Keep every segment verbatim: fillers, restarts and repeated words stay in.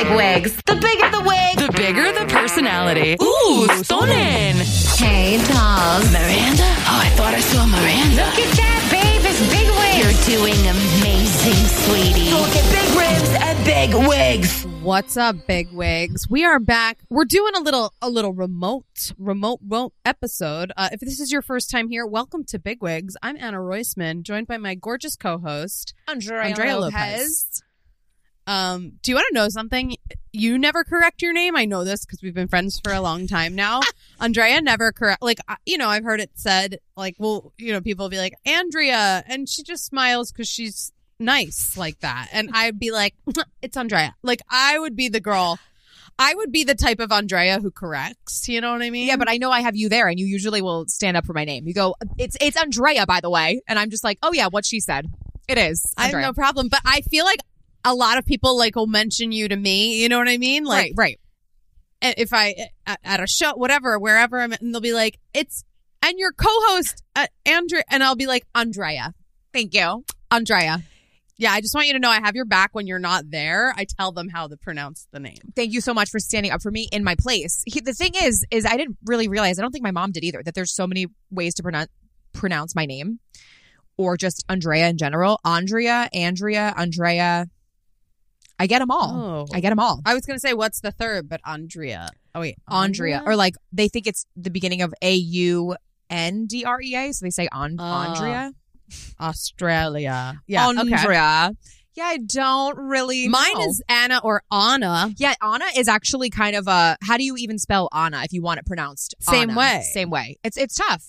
big wigs. The bigger the wig, the bigger the personality. Ooh, stunning. Hey, dolls. Miranda? Oh, I thought I saw Miranda. Look at that, babe. It's big wigs. You're doing amazing, sweetie. Look at big ribs and big wigs. What's up, big wigs? We are back. We're doing a little, a little remote, remote, remote episode. Uh, if this is your first time here, welcome to Big Wigs. I'm Anna Roisman, joined by my gorgeous co-host Andrea, Andrea Lopez. Lopez. Um, do you want to know something? You never correct your name. I know this because we've been friends for a long time now. Andrea never correct. Like, you know, I've heard it said, like, well, you know, people will be like, Andrea, and she just smiles because she's nice like that. And I'd be like, it's Andrea. Like, I would be the girl. I would be the type of Andrea who corrects. You know what I mean? Yeah, but I know I have you there, and you usually will stand up for my name. You go, it's it's Andrea, by the way. And I'm just like, oh, yeah, what she said. It is I have Andrea. no problem. But I feel like a lot of people like will mention you to me. You know what I mean? Like, right, right. If I at, at a show, whatever, wherever I'm at, and they'll be like, it's and your co-host uh, Andrea, and I'll be like, Andrea. Thank you, Andrea. Yeah, I just want you to know I have your back when you're not there. I tell them how to pronounce the name. Thank you so much for standing up for me in my place. He, the thing is, is I didn't really realize, I don't think my mom did either, that there's so many ways to pronounce pronounce my name, or just Andrea in general. Andrea, Andrea, Andrea. I get them all. Oh. I get them all. I was going to say, what's the third? But Andrea. Oh, wait. Andrea. Or like, they think it's the beginning of A U N D R E A, so they say on- uh, Andrea. Australia. Yeah. Andrea. Okay. Yeah, I don't really Mine know. is Anna or Anna. Yeah, Anna is actually kind of a, how do you even spell Anna if you want it pronounced Same Anna? way. Same way. It's it's tough.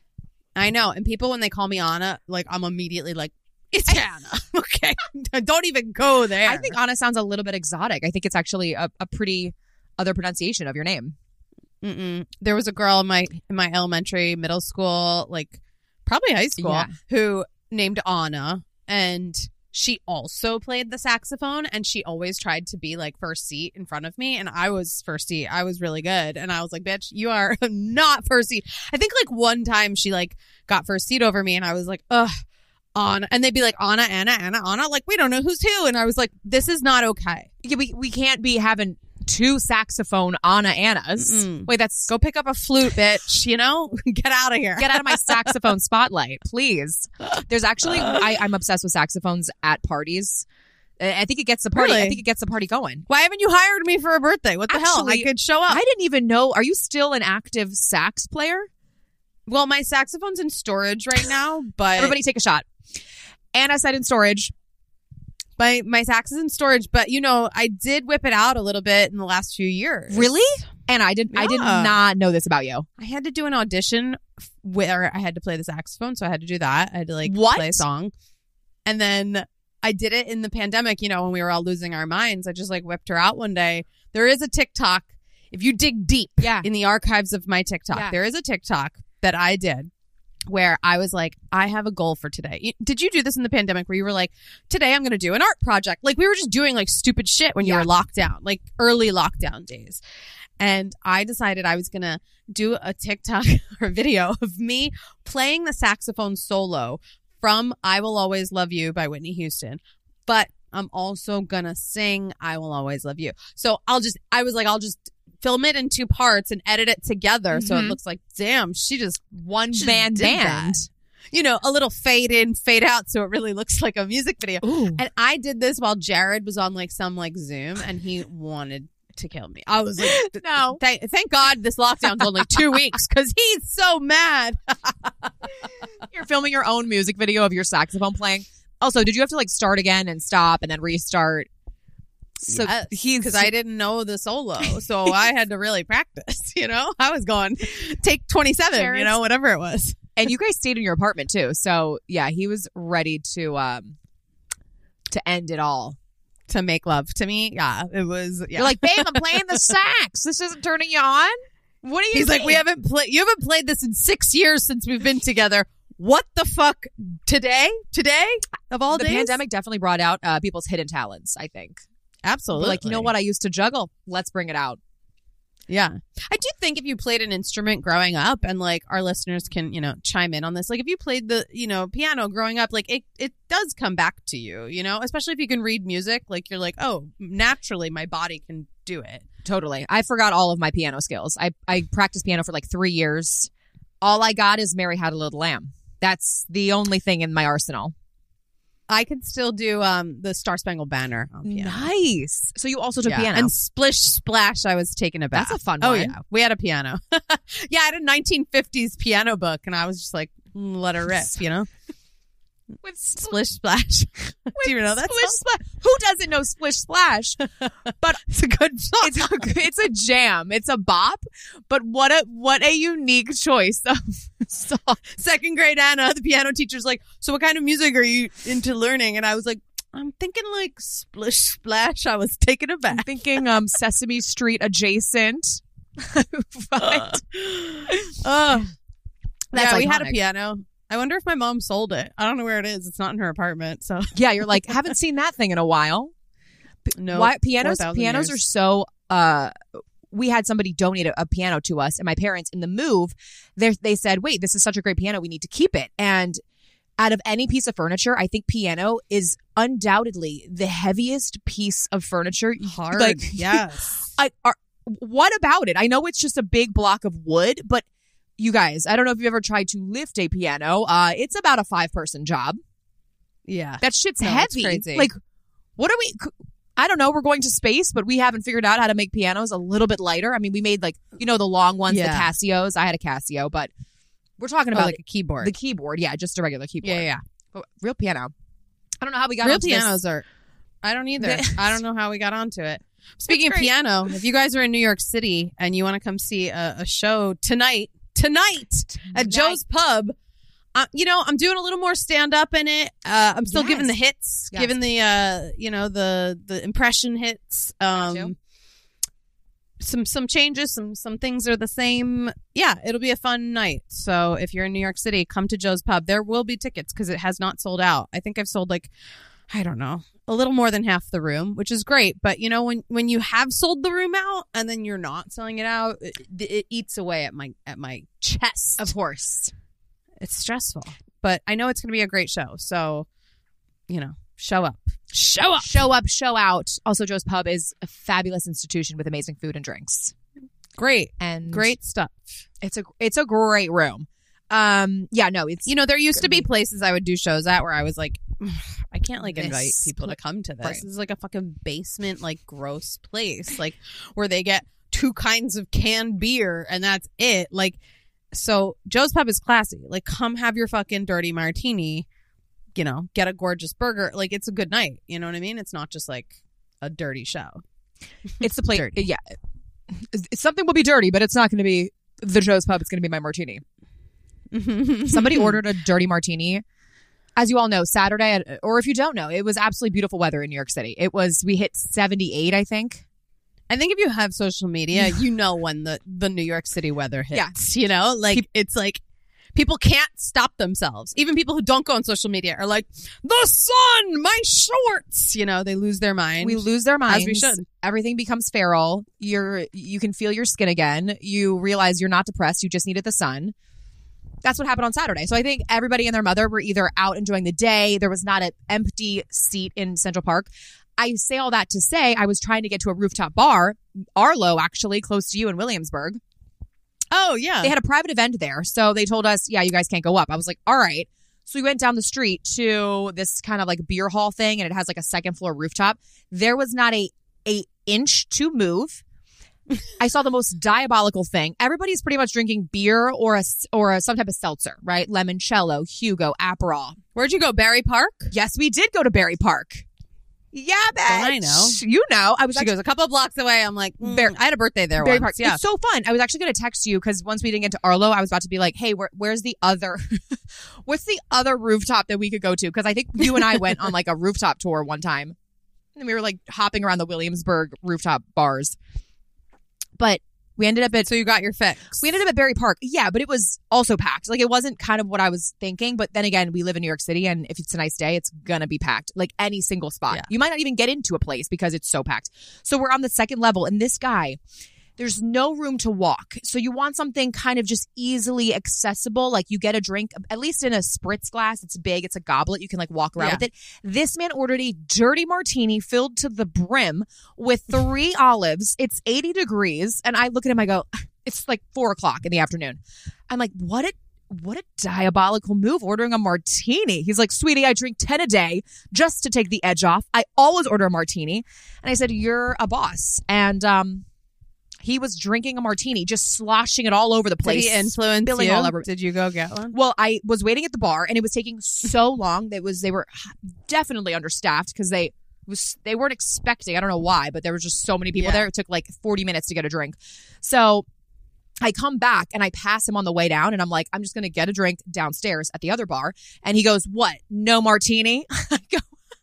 I know. And people, when they call me Anna, like, I'm immediately like, it's Anna. Okay. Don't even go there. I think Anna sounds a little bit exotic. I think it's actually a, a pretty other pronunciation of your name. Mm-mm. There was a girl in my in my elementary, middle school, like probably high school, Yeah. who named Anna, and she also played the saxophone, and she always tried to be like first seat in front of me, and I was first seat. I was really good, and I was like, bitch, you are not first seat. I think like one time she like got first seat over me, and I was like, ugh, Anna. And they'd be like, Anna, Anna, Anna, Anna. Like, we don't know who's who. And I was like, this is not okay. Yeah, we, we can't be having two saxophone Anna Annas. Mm-mm. Wait, that's... Go pick up a flute, bitch, you know? Get out of here. Get out of my saxophone spotlight, please. There's actually, I, I'm obsessed with saxophones at parties. I think it gets the party. Really? I think it gets the party going. Why haven't you hired me for a birthday? What the hell? I Actually, could show up. I didn't even know. Are you still an active sax player? Well, my saxophone's in storage right now, but Everybody take a shot. Anna said in storage. my my sax is in storage. But you know, I did whip it out a little bit in the last few years. Really? And I did. I did Yeah. not know this about you. I had to do an audition where I had to play the saxophone, so I had to do that. I had to like What? play a song, and then I did it in the pandemic. You know, when we were all losing our minds, I just like whipped her out one day. There is a TikTok. If you dig deep Yeah. in the archives of my TikTok, Yeah. there is a TikTok that I did where I was like, I have a goal for today. You- Did you do this in the pandemic where you were like, today I'm going to do an art project? Like, we were just doing like stupid shit when you Yeah. were locked down, like early lockdown days. And I decided I was going to do a TikTok or video of me playing the saxophone solo from I Will Always Love You by Whitney Houston. But I'm also going to sing I Will Always Love You. So I'll just, I was like, I'll just film it in two parts and edit it together so it Mhm. looks like, damn, she just One She man did band. that. you know, a little fade in, fade out, so it really looks like a music video. Ooh. And I did this while Jared was on like some like Zoom, and he wanted to kill me. I was like, No. Thank, thank God this lockdown's only two weeks because he's so mad. You're filming your own music video of your saxophone playing. Also, did you have to like start again and stop and then restart? So he's because I didn't know the solo, so I had to really practice. You know, I was going take twenty-seven. Jared's- You know, whatever it was. and you guys stayed in your apartment too. So yeah, he was ready to um to end it all. To make love to me, yeah, it was. Yeah. You're like, babe, I'm playing the sax. This isn't turning you on. What are you? He's like, mean? we haven't played. You haven't played this in six years since we've been together. What the fuck? Today? Today? Of all the days? pandemic definitely brought out uh, people's hidden talents. I think. Absolutely. Like, you know what? I used to juggle. Let's bring it out. Yeah. I do think if you played an instrument growing up, and like our listeners can, you know, chime in on this, like if you played the, you know, piano growing up, like it, it does come back to you, you know, especially if you can read music, like you're like, oh, naturally my body can do it. Totally. I forgot all of my piano skills. I, I practiced piano for like three years. All I got is Mary Had a Little Lamb. That's the only thing in my arsenal. I could still do um the Star Spangled Banner on piano. Nice. So you also took Yeah. piano. And Splish Splash, I was taken aback. That's a fun Oh, one. yeah. We had a piano. Yeah, I had a nineteen fifties piano book, and I was just like, mm, let her rip, you know? With Splish Splash. Do you know that Splish song? Splash. Who doesn't know Splish Splash? But It's a good song. it's a, it's a jam. It's a bop. But what a what a unique choice of song. Second grade Anna, the piano teacher's like, so what kind of music are you into learning? And I was like, I'm thinking like Splish Splash. I was taken I'm aback. thinking um Sesame Street adjacent. But Oh, That's yeah, we had a iconic. piano. I wonder if my mom sold it. I don't know where it is. It's not in her apartment. So yeah, you're like, haven't seen that thing in a while. no. Why pianos four thousand pianos years. are so uh we had somebody donate a, a piano to us, and my parents in the move they they said, wait, this is such a great piano, we need to keep it. And out of any piece of furniture, I think piano is undoubtedly the heaviest piece of furniture. hard. Like, Yes. I are, what about it? I know it's just a big block of wood, but you guys, I don't know if you've ever tried to lift a piano. Uh, it's about a five person job. Yeah. That shit's No, it's heavy. crazy. Like, what are we? I don't know. We're going to space, but we haven't figured out how to make pianos a little bit lighter. I mean, we made like, you know, the long ones, Yeah. the Casios. I had a Casio, but we're talking Oh, about like a keyboard. the keyboard. Yeah, just a regular keyboard. yeah, yeah. But real piano. I don't know how we got Real onto this. pianos are. I don't either. They- I don't know how we got onto it. Speaking of great. piano, if you guys are in New York City and you want to come see a, a show tonight, tonight at Joe's Pub, uh, you know, I'm doing a little more stand up in it. Uh, I'm still Yes. giving the hits, Yes. giving the uh, you know, the the impression hits. Got you. Um, some some changes, some some things are the same. Yeah, it'll be a fun night. So if you're in New York City, come to Joe's Pub. There will be tickets because it has not sold out. I think I've sold like, I don't know, a little more than half the room, which is great. But you know, when when you have sold the room out and then you're not selling it out, it, it eats away at my at my chest. Of course. It's stressful, but I know it's going to be a great show. So, you know, show up, show up. Show up, show out. Also, Joe's Pub is a fabulous institution with amazing food and drinks. Great, And great stuff. It's a it's a great room. Um, yeah, no, it's You know, there used to be places I would do shows at where I was like, I can't like This invite people to come to this. Right. This is like a fucking basement, like gross place, like where they get two kinds of canned beer and that's it. Like, so Joe's Pub is classy. Like, come have your fucking dirty martini, you know, get a gorgeous burger. Like, it's a good night. You know what I mean? It's not just like a dirty show. it's the place. Dirty. Yeah, it's, something will be dirty, but it's not going to be the Joe's Pub. It's going to be my martini. Somebody ordered a dirty martini. As you all know, Saturday, at, or if you don't know, it was absolutely beautiful weather in New York City. It was, we hit seventy-eight, I think. I think if you have social media, you know when the, the New York City weather hits. You know, like it's like people can't stop themselves. Even people who don't go on social media are like, the sun, my shorts. You know, they lose their mind. We lose their minds. As we should. Everything becomes feral. You're, you can feel your skin again. You realize you're not depressed. You just needed the sun. That's what happened on Saturday. So I think everybody and their mother were either out enjoying the day. There was not an empty seat in Central Park. I say all that to say I was trying to get to a rooftop bar, Arlo, actually, close to you in Williamsburg. Oh, yeah. They had a private event there. So they told us, yeah, you guys can't go up. I was like, all right. So we went down the street to this kind of like beer hall thing, and it has like a second floor rooftop. There was not a, a inch to move. I saw the most diabolical thing. Everybody's pretty much drinking beer or a, or a, some type of seltzer, right? Limoncello, Hugo, Aperol. Where'd you go? Barry Park? Yes, we did go to Barry Park. Yeah, bitch. I know. You know. I was She actually, goes a couple of blocks away. I'm like, mm, Barry- I had a birthday there Barry once. Park. Yeah. It's so fun. I was actually going to text you because once we didn't get to Arlo, I was about to be like, hey, where, where's the other, what's the other rooftop that we could go to? Because I think you and I went on like a rooftop tour one time. And we were like hopping around the Williamsburg rooftop bars. But we ended up at So you got your fix. we ended up at Barry Park. Yeah, but it was also packed. Like it wasn't kind of what I was thinking. But then again, we live in New York City, and if it's a nice day, it's gonna be packed. Like any single spot. Yeah. You might not even get into a place because it's so packed. So we're on the second level, and this guy there's no room to walk. So you want something kind of just easily accessible. Like you get a drink, at least in a spritz glass. It's big. It's a goblet. You can like walk around Yeah. with it. This man ordered a dirty martini filled to the brim with three olives. It's eighty degrees. And I look at him, I go, it's like four o'clock in the afternoon. I'm like, what a, what a diabolical move ordering a martini. He's like, sweetie, I drink ten a day just to take the edge off. I always order a martini. And I said, you're a boss. And, um, he was drinking a martini, just sloshing it all over the place. Did he influence spilling you? all over. Did you go get one? Well, I was waiting at the bar, and it was taking so long. That was they were definitely understaffed because they was they weren't expecting. I don't know why, but there were just so many people Yeah. there. It took like forty minutes to get a drink. So I come back and I pass him on the way down, and I'm like, I'm just going to get a drink downstairs at the other bar. And he goes, "What? No martini?" I go,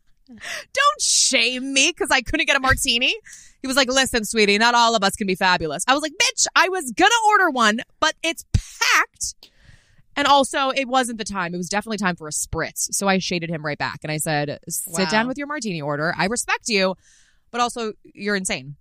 "Don't shame me because I couldn't get a martini." He was like, "Listen, sweetie, not all of us can be fabulous." I was like, "Bitch, I was gonna order one, but it's packed." And also, it wasn't the time. It was definitely time for a spritz. So I shaded him right back. And I said, sit Wow. down with your martini order. I respect you, but also you're insane.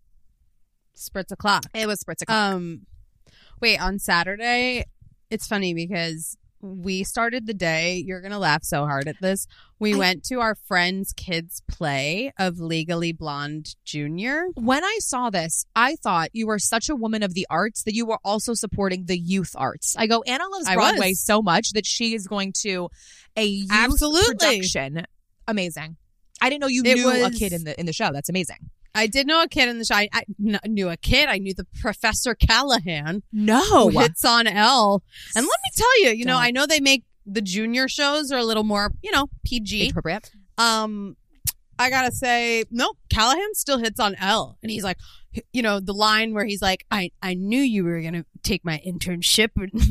Spritz o'clock. It was spritz o'clock. Um, wait, on Saturday, it's funny because we started the day. You're going to laugh so hard at this. We I- went to our friend's kids' play of Legally Blonde Junior When I saw this, I thought you were such a woman of the arts that you were also supporting the youth arts. I go, Anna loves I Broadway was. so much that she is going to a youth Absolutely. production. Amazing. I didn't know you It knew a was- kid in the in the show. That's amazing. I did know a kid in the show. I, I kn- knew a kid. I knew the Professor Callahan No. who hits on L. And let me tell you, you know, Don't. I know they make the junior shows are a little more, you know, P G. Appropriate. Um, I gotta say, nope, Callahan still hits on L. And he's like, you know, the line where he's like, I, I knew you were going to take my internship.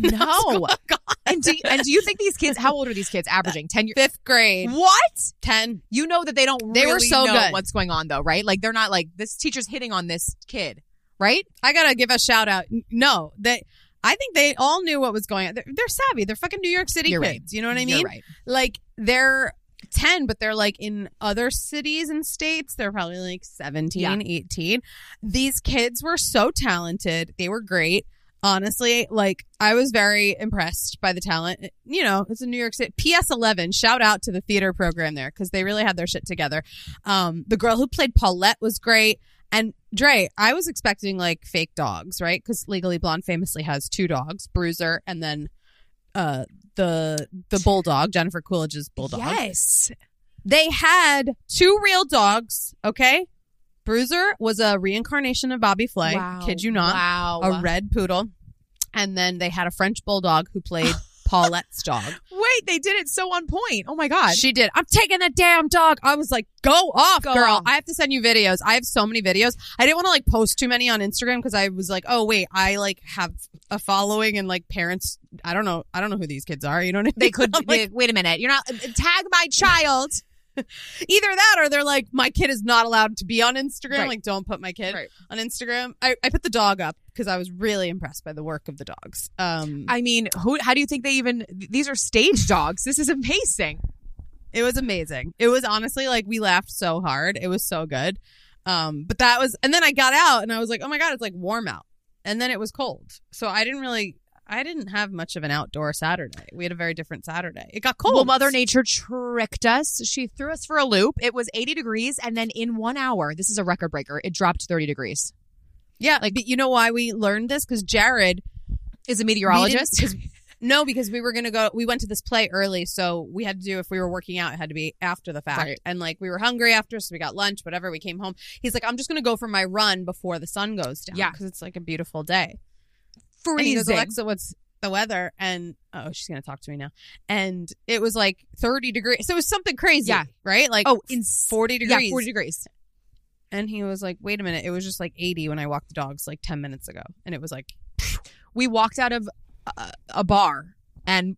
No. And do, and do you think these kids, how old are these kids averaging? ten years? Fifth grade. What? ten. You know that they don't They really were so know good. what's going on though, right? Like they're not like, this teacher's hitting on this kid, right? I gotta give a shout out. No, they, I think they all knew what was going on. They're, they're savvy. They're fucking New York City You're kids. right. You know what I mean? You're right. Like they're ten, but they're like in other cities and states. They're probably like seventeen, Yeah. eighteen. These kids were so talented. They were great. Honestly, like I was very impressed by the talent. You know, it's in New York City. P S eleven, shout out to the theater program there because they really had their shit together. Um, the girl who played Paulette was great. And Dre, I was expecting like fake dogs, right? Because Legally Blonde famously has two dogs, Bruiser and then uh, the the bulldog, Jennifer Coolidge's bulldog. Yes. They had two real dogs, okay? Bruiser was a reincarnation of Bobby Flay. Wow. Kid you not. Wow. A red poodle. And then they had a French bulldog who played Paulette's dog. Wait, they did it so on point. Oh my God. She did. I'm taking the damn dog. I was like, go off, Go girl. off. I have to send you videos. I have so many videos. I didn't want to like post too many on Instagram because I was like, oh wait, I like have a following and like parents. I don't know. I don't know who these kids are. You know what I mean? They could, I'm like, wait, wait a minute. You're not, tag my child. either that or they're like, my kid is not allowed to be on Instagram. Right. Like, don't put my kid Right. on Instagram. I, I put the dog up because I was really impressed by the work of the dogs. Um, I mean, who, how do you think they even, these are stage dogs. This is amazing. It was amazing. It was honestly like we laughed so hard. It was so good. Um, but that was, and then I got out and I was like, oh my God, it's like warm out. And then it was cold. So I didn't really, I didn't have much of an outdoor Saturday. We had a very different Saturday. It got cold. Well, Mother Nature tricked us. She threw us for a loop. It was eighty degrees. And then in one hour, this is a record breaker, it dropped thirty degrees. Yeah. Like, but you know why we learned this? Because Jared Is a we meteorologist. didn't- 'cause- no, because we were going to go, we went to this play early. So we had to do, if we were working out, it had to be after the fact. Right. And like we were hungry after. So we got lunch, whatever. We came home. He's like, I'm just going to go for my run before the sun goes down. Yeah. Because it's like a beautiful day. And he goes, Freezing. Alexa, what's the weather? And oh, she's gonna talk to me now. And it was like thirty degrees. So it was something crazy. Yeah. Right? Like Oh, in forty degrees. Yeah, forty degrees. And he was like, wait a minute, it was just like eighty when I walked the dogs like ten minutes ago. And it was like, We walked out of a, a bar and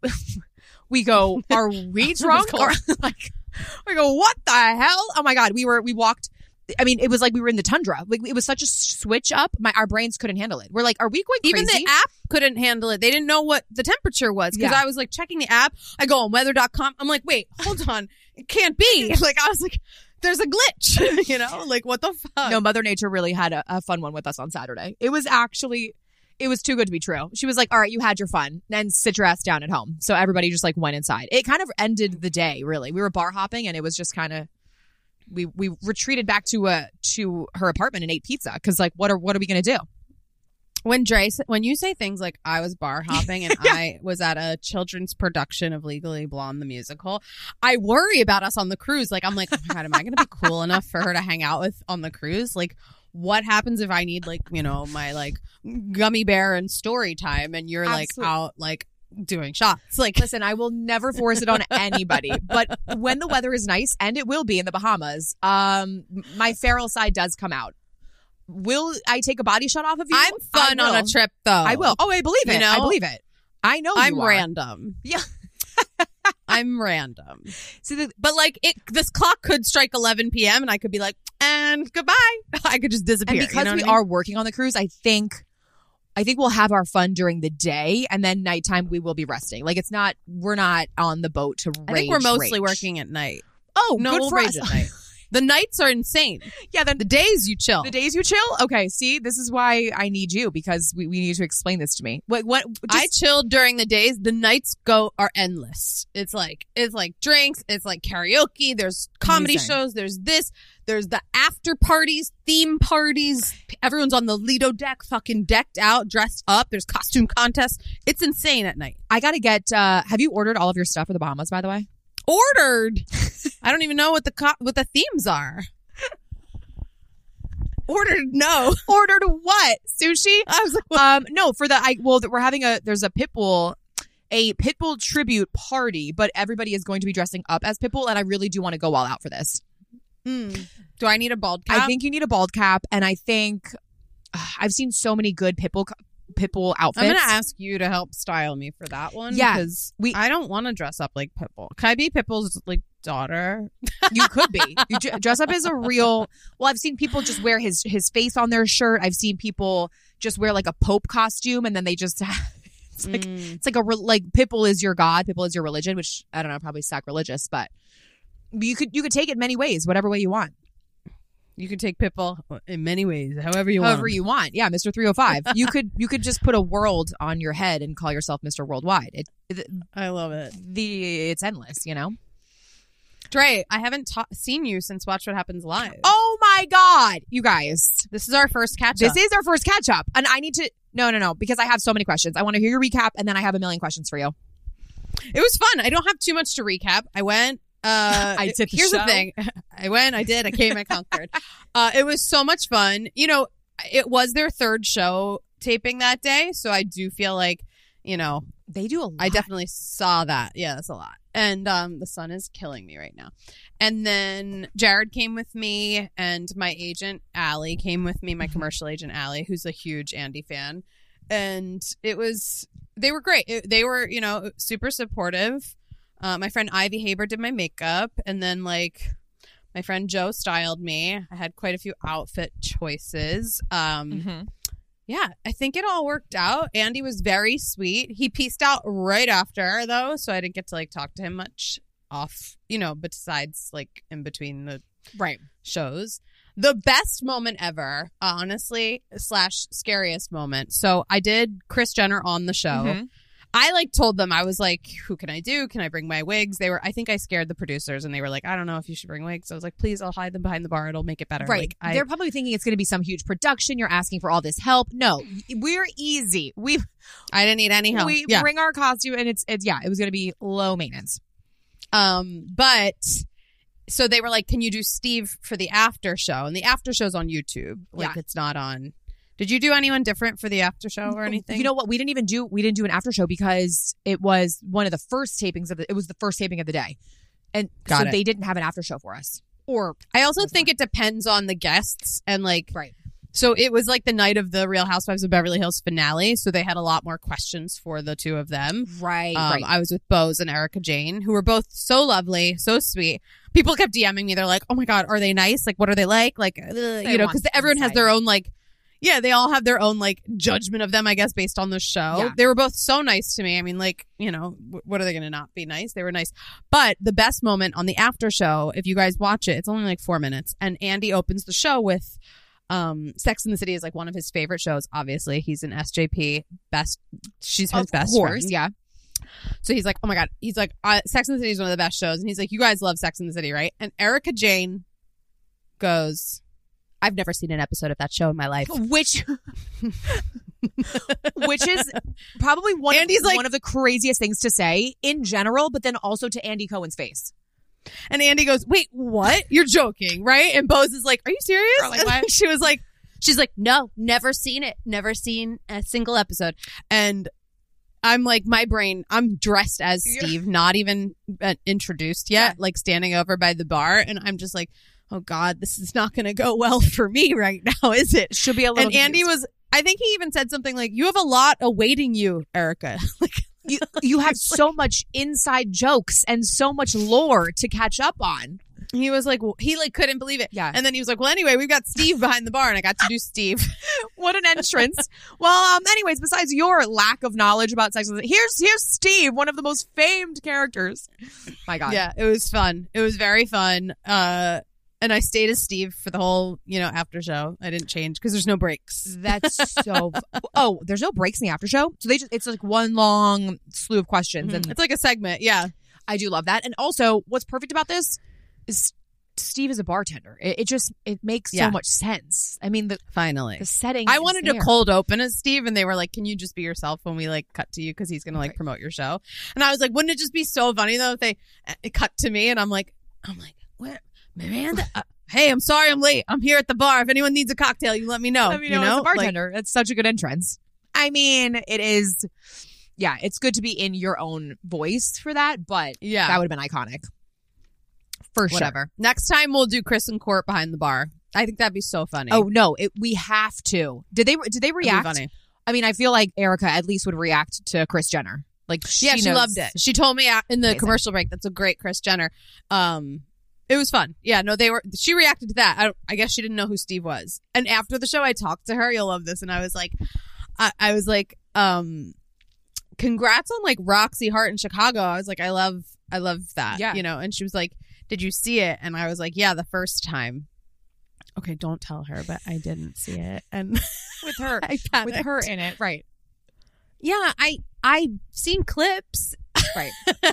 we go, are we drunk? Or like, we go, what the hell? Oh my God. We were, we walked. I mean, it was like we were in the tundra. Like it was such a switch up. My our brains couldn't handle it. We're like, are we going crazy? even the app couldn't handle it. They didn't know what the temperature was. Because Yeah. I was like checking the app. I go on weather dot com. I'm like, wait, hold on. It can't be. Like I was like, there's a glitch, you know? Like, what the fuck? No, Mother Nature really had a, a fun one with us on Saturday. It was actually, it was too good to be true. She was like, all right, you had your fun. Then sit your ass down at home. So everybody just like went inside. It kind of ended the day, really. We were bar hopping and it was just kind of, we we retreated back to uh to her apartment and ate pizza. Because like, what are, what are we going to do? When Dre, when you say things like I was bar hopping and yeah. I was at a children's production of Legally Blonde, the musical, I worry about us on the cruise. Like, I'm like, oh my God, am I going to be cool enough for her to hang out with on the cruise? Like, what happens if I need like, you know, my like gummy bear and story time and you're Absolutely. like out like doing shots? Like, listen, I will never force it on anybody, but when the weather is nice, and it will be in the Bahamas, um, my feral side does come out. Will I take a body shot off of you? I'm fun on a trip, though. I will. Oh, I believe it. You know? I believe it. I know I'm you are. random. Yeah. I'm random. See, the, but like, it, this clock could strike eleven p.m. and I could be like, and goodbye. I could just disappear. and because you know we what I mean? are working on the cruise, I think, I think we'll have our fun during the day, and then nighttime we will be resting. Like, it's not, we're not on the boat to rage. I think we're mostly rage. working at night. Oh, No, good we'll for rage us. at night. The nights are insane. Yeah, then The days you chill. the days you chill. Okay, see, this is why I need you, because we, we need to explain this to me. What? What? Just, I chilled during the days. The nights go are endless. It's like it's like drinks. It's like karaoke. There's comedy Amazing. shows. There's this. There's the after parties, theme parties. Everyone's on the Lido deck, fucking decked out, dressed up. There's costume contests. It's insane at night. I gotta get. Uh, have you ordered all of your stuff for the Bahamas? By the way. Ordered. I don't even know what the co- what the themes are. Ordered. No. Ordered what? Sushi? I was like, Um, no, for the I well, we're having a there's a Pitbull, a Pitbull tribute party, but everybody is going to be dressing up as Pitbull, and I really do want to go all out for this. hmm. Do I need a bald cap? I think you need a bald cap, and I think uh, I've seen so many good Pitbull Pitbull outfits. I'm gonna ask you to help style me for that one. Yeah, because we- I don't want to dress up like Pitbull. Can I be Pitbull's like daughter? You could be. You dr- dress up as a real. Well, I've seen people just wear his his face on their shirt. I've seen people just wear like a Pope costume, and then they just. It's like Mm. it's like a re- like Pitbull is your god, Pitbull is your religion, which I don't know, probably sacrilegious, but you could you could take it many ways, whatever way you want, You can take Pitbull in many ways, however you however want. you want. Yeah, Mister three oh five. You could you could just put a world on your head and call yourself Mister Worldwide. It, it I love it. the it's endless, you know. Dre, I haven't ta- seen you since Watch What Happens Live. Oh my god, you guys! This is our first catch This up. is our first catch up, and I need to no no no because I have so many questions. I want to hear your recap, and then I have a million questions for you. It was fun. I don't have too much to recap. I went. Uh, I did the here's show. the thing. I went. I did. I came. I conquered. Uh, it was so much fun. You know, it was their third show taping that day, so I do feel like, you know, They do a lot. I definitely saw that. Yeah, that's a lot. And um, the sun is killing me right now. And then Jared came with me, and my agent Allie came with me. My commercial agent Allie, who's a huge Andy fan, and it was they were great. It, they were you know super supportive. Uh, my friend Ivy Haber did my makeup, and then like my friend Joe styled me. I had quite a few outfit choices. Um, Mm-hmm. yeah, I think it all worked out. Andy was very sweet. He pieced out right after, though, so I didn't get to like talk to him much off, you know, besides like in between the Right. shows. The best moment ever, honestly, slash scariest moment. So I did Kris Jenner on the show. Mhm. I like told them, I was like, who can I do? Can I bring my wigs? They were, I think I scared the producers and they were like, I don't know if you should bring wigs. I was like, please, I'll hide them behind the bar. It'll make it better. Right. Like, I, They're probably thinking it's going to be some huge production. You're asking for all this help. No, we're easy. We I didn't need any help. we yeah. bring our costume, and it's it's yeah, it was going to be low maintenance. Um, but so they were like, can you do Steve for the after show? And the after show's on YouTube. Like Yeah. it's not on. Did you do anyone different for the after show or anything? You know what? We didn't even do we didn't do an after show because it was one of the first tapings of the. It was the first taping of the day, and Got so it. they didn't have an after show for us. Or I also think it depends on the guests and like, right. so it was like the night of the Real Housewives of Beverly Hills finale. So they had a lot more questions for the two of them. Right, Um, right. I was with Bose and Erica Jane, who were both so lovely, so sweet. People kept DMing me. They're like, "Oh my god, are they nice? Like, what are they like? Like, uh, you know, want because everyone has insight. their own like, yeah, they all have their own like judgment of them, I guess, based on the show. Yeah. They were both so nice to me. I mean, like, you know, w- what are they going to not be nice? They were nice. But the best moment on the after show, if you guys watch it, it's only like four minutes. And Andy opens the show with um, Sex and the City is like one of his favorite shows. Obviously, he's an S J P. Best. She's his Of best course, friend. yeah. So he's like, oh my God. He's like, uh, Sex and the City is one of the best shows. And he's like, you guys love Sex and the City, right? And Erica Jane goes, I've never seen an episode of that show in my life. Which, which is probably one Andy's of, like- one of the craziest things to say in general, but then also to Andy Cohen's face. And Andy goes, wait, what? You're joking, right? And Bose is like, are you serious? Girl, like, And what? she was like, she's like, no, never seen it. Never seen a single episode. And I'm like, my brain, I'm dressed as Steve, not even uh, introduced yet, Yeah. like standing over by the bar. And I'm just like, oh God, this is not going to go well for me right now, is it? Should be a little And Andy confused. was, I think he even said something like, you have a lot awaiting you, Erica. Like, You, you have so much inside jokes and so much lore to catch up on. he was like, well, he like couldn't believe it. Yeah. And then he was like, well, anyway, we've got Steve behind the bar and I got to do Steve. What an entrance. Well, um, anyways, besides your lack of knowledge about sex, here's here's Steve, one of the most famed characters. My God. Yeah, it was fun. It was very fun. Uh, and I stayed as Steve for the whole, you know, after show. I didn't change because there's no breaks. That's so. Oh, there's no breaks in the after show, so they just it's like one long slew of questions, and It's like a segment. Yeah. I do love that. And also, what's perfect about this is Steve is a bartender. It, it just it makes Yeah. so much sense. I mean, the Finally. the setting. I is wanted there. to cold open as Steve, and they were like, "Can you just be yourself when we like cut to you?" Because he's gonna like Right. promote your show. And I was like, "Wouldn't it just be so funny though if they uh, cut to me?" And I'm like, "I'm like, what, Miranda? Uh, hey, I'm sorry, I'm late. I'm here at the bar. If anyone needs a cocktail, you let me know." Let me you know, know, as a bartender. It's such a good entrance. I mean, it is. Yeah, it's good to be in your own voice for that, but Like, yeah, that would have been iconic. For whatever. Next time we'll do Chris and Court behind the bar. I think that'd be so funny. sure. Oh no, it, we have to. Did they? Did they It'd be react? funny. I mean, I feel like Erica at least would react to Kris Jenner. Like, she Yeah, she knows- loved it. She told me in the Amazing. commercial break, that's a great Kris Jenner. Um, it was fun. Yeah, no, they were, she reacted to that. I, I guess she didn't know who Steve was. And after the show, I talked to her. You'll love this. And I was like, I, I was like, um, congrats on like Roxy Hart in Chicago. I was like, I love, I love that. Yeah. You know, and she was like, did you see it? And I was like, yeah, the first time. Okay, don't tell her, but I didn't see it. And with her, I with panicked. her in it, right? Yeah, I I seen clips. Right.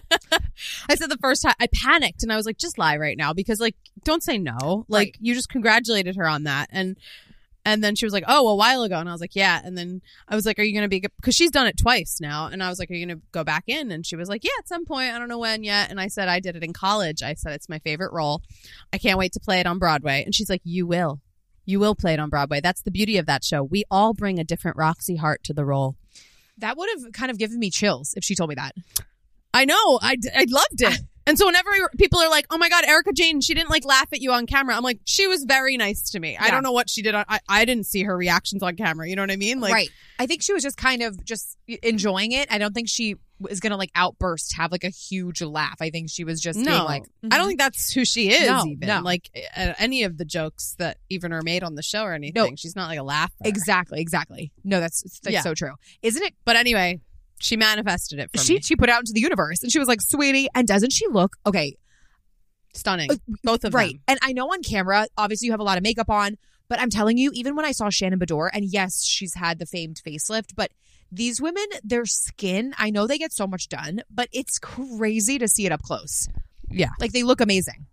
I said the first time I panicked and I was like, just lie right now because like don't say no. Like Right. you just congratulated her on that and and then she was like, oh, a while ago, and I was like, yeah. And then I was like, are you gonna be because she's done it twice now, and I was like, are you gonna go back in? And she was like, yeah, at some point, I don't know when yet. And I said I did it in college. I said it's my favorite role. I can't wait to play it on Broadway. And she's like, you will, you will play it on Broadway. That's the beauty of that show. We all bring a different Roxy Hart to the role. That would have kind of given me chills if she told me that. I know. I, d- I loved it. And so whenever people are like, oh my God, Erica Jane, she didn't like laugh at you on camera. I'm like, she was very nice to me. I Yeah. don't know what she did. On, I, I didn't see her reactions on camera. You know what I mean? Like, Right. I think she was just kind of just enjoying it. I don't think she is going to like outburst, have like a huge laugh. I think she was just No, being like, I don't think that's who she is No, even. no. Like uh, any of the jokes that even are made on the show or anything. No. She's not like a laugher. exactly, exactly. No, that's, that's Yeah. so true. Isn't it? But anyway, she manifested it for She, me. she put out into the universe and she was like, sweetie. And doesn't she look, okay, Stunning. Uh, Both of right. them. And I know on camera, obviously you have a lot of makeup on, but I'm telling you, even when I saw Shannon Bedore, and yes, she's had the famed facelift, but these women, their skin, I know they get so much done, but it's crazy to see it up close. Yeah. Like they look amazing.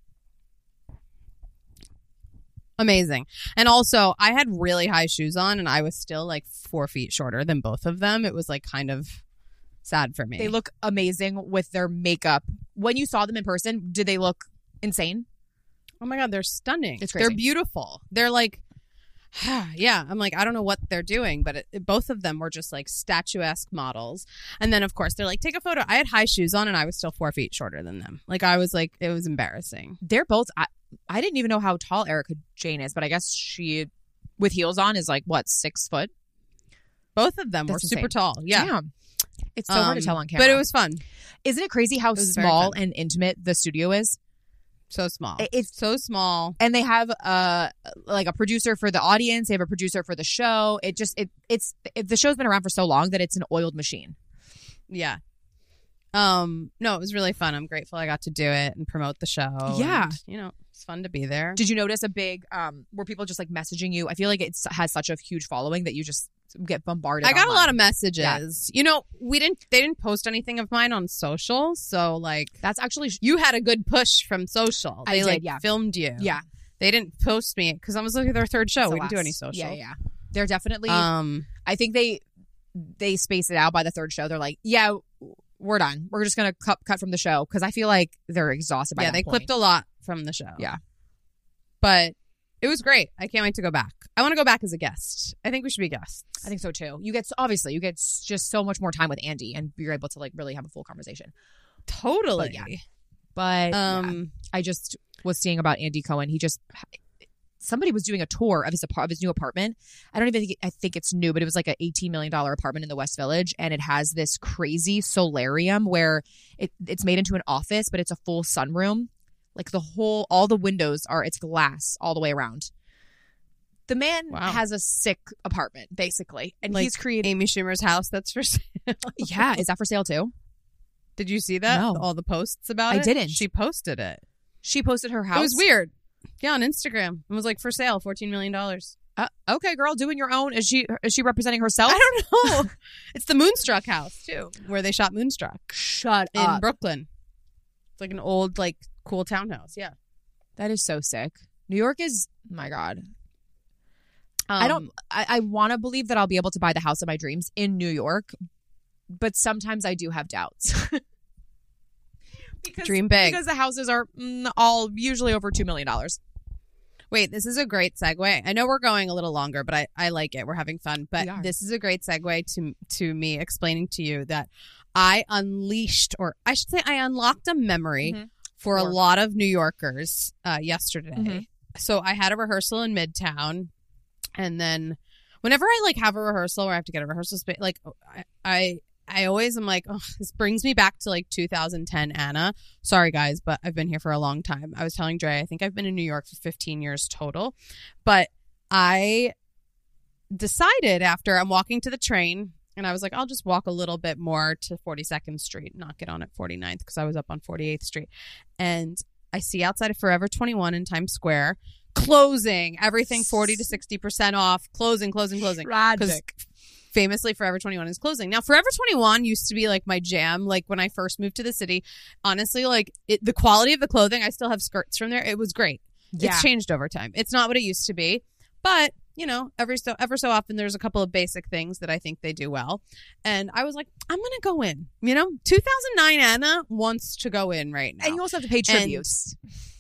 Amazing. And also, I had really high shoes on and I was still like four feet shorter than both of them. It was like kind of sad for me. They look amazing with their makeup. When you saw them in person, did they look insane? Oh my God, they're stunning. It's They're crazy. beautiful. They're like, yeah, I'm like, I don't know what they're doing, but it, it- both of them were just like statuesque models. And then, of course, they're like, take a photo. I had high shoes on and I was still four feet shorter than them. Like, I was like, it was embarrassing. They're both, I, I didn't even know how tall Erica Jane is, but I guess she, with heels on, is like, what, six foot? Both of them That's were super insane. tall. Yeah. Damn. It's so hard to Um, tell on camera. But it was fun. Isn't it crazy how was very small fun. and intimate the studio is? So small. It- It's so small. and they have uh like a producer for the audience. They have a producer for the show. It just it it's it, the show's been around for so long that it's an oiled machine. Yeah. Um. No, it was really fun. I'm grateful I got to do it and promote the show. Yeah. and, you know, it's fun to be there. Did you notice a big um were people just like messaging you? I feel like it has such a huge following that you just get bombarded. I got online. a lot of messages. You know, we didn't. They didn't post anything of mine on social, so like That's actually you had a good push from social. I They did, like yeah. filmed you. yeah. They didn't post me because I was looking at their third show. It's We the didn't do last- any social. Yeah, yeah. They're definitely. Um. I think they they space it out by the third show. They're like, yeah, we're done. We're just gonna cut cut from the show because I feel like they're exhausted by Yeah, that they point. clipped a lot from the show. Yeah. But it was great. I can't wait to go back. I want to go back as a guest. I think we should be guests. I think so too. You get obviously you get s- just so much more time with Andy, and you're able to like really have a full conversation. Totally. But, yeah. But yeah, Um. I just was seeing about Andy Cohen. He just somebody was doing a tour of his apart- of his new apartment. I don't even think I think it's new, but it was like an eighteen million dollar apartment in the West Village, and it has this crazy solarium where it it's made into an office, but it's a full sunroom. Like the whole, all the windows are it's glass all the way around. The man Wow. has a sick apartment, basically, and Like he's creating. Amy Schumer's house that's for sale. Yeah, is that for sale too? Did you see that? No. All the posts about I it? didn't. She posted it. She posted her house. It was weird. Yeah, on Instagram. It was like for sale, fourteen million dollars. Uh, okay, girl, doing your own. Is she is she representing herself? I don't know. It's the Moonstruck house, too, where they shot Moonstruck Shut in up. Brooklyn. It's like an old, like, cool townhouse. Yeah. That is so sick. New York is, my God. Um, I don't, I, I want to believe that I'll be able to buy the house of my dreams in New York, but sometimes I do have doubts. because, Dream big. Because the houses are mm, all usually over two million dollars. Wait, this is a great segue. I know we're going a little longer, but I, I like it. We're having fun. But We are. this is a great segue to to me explaining to you that I unleashed, or I should say I unlocked a memory Mhm. for a Or- lot of New Yorkers uh, yesterday. Mhm. So I had a rehearsal in Midtown. And then whenever I like have a rehearsal where I have to get a rehearsal space, like I, I I always am like, oh, this brings me back to like two thousand ten Anna. Sorry, guys, but I've been here for a long time. I was telling Dre, I think I've been in New York for fifteen years total. But I decided after I'm walking to the train, and I was like, I'll just walk a little bit more to forty-second Street, not get on at forty-ninth because I was up on forty-eighth Street. And I see outside of Forever twenty-one in Times Square, closing, everything forty to sixty percent off, closing, closing, closing. Because famously Forever twenty-one is closing. Now, Forever twenty-one used to be like my jam. Like when I first moved to the city, honestly, like it, the quality of the clothing, I still have skirts from there. It was great. Yeah. It's changed over time. It's not what it used to be, but you know, every so ever so often there's a couple of basic things that I think they do well. And I was like, I'm going to go in, you know, two thousand nine Anna wants to go in right now. And you also have to pay tributes.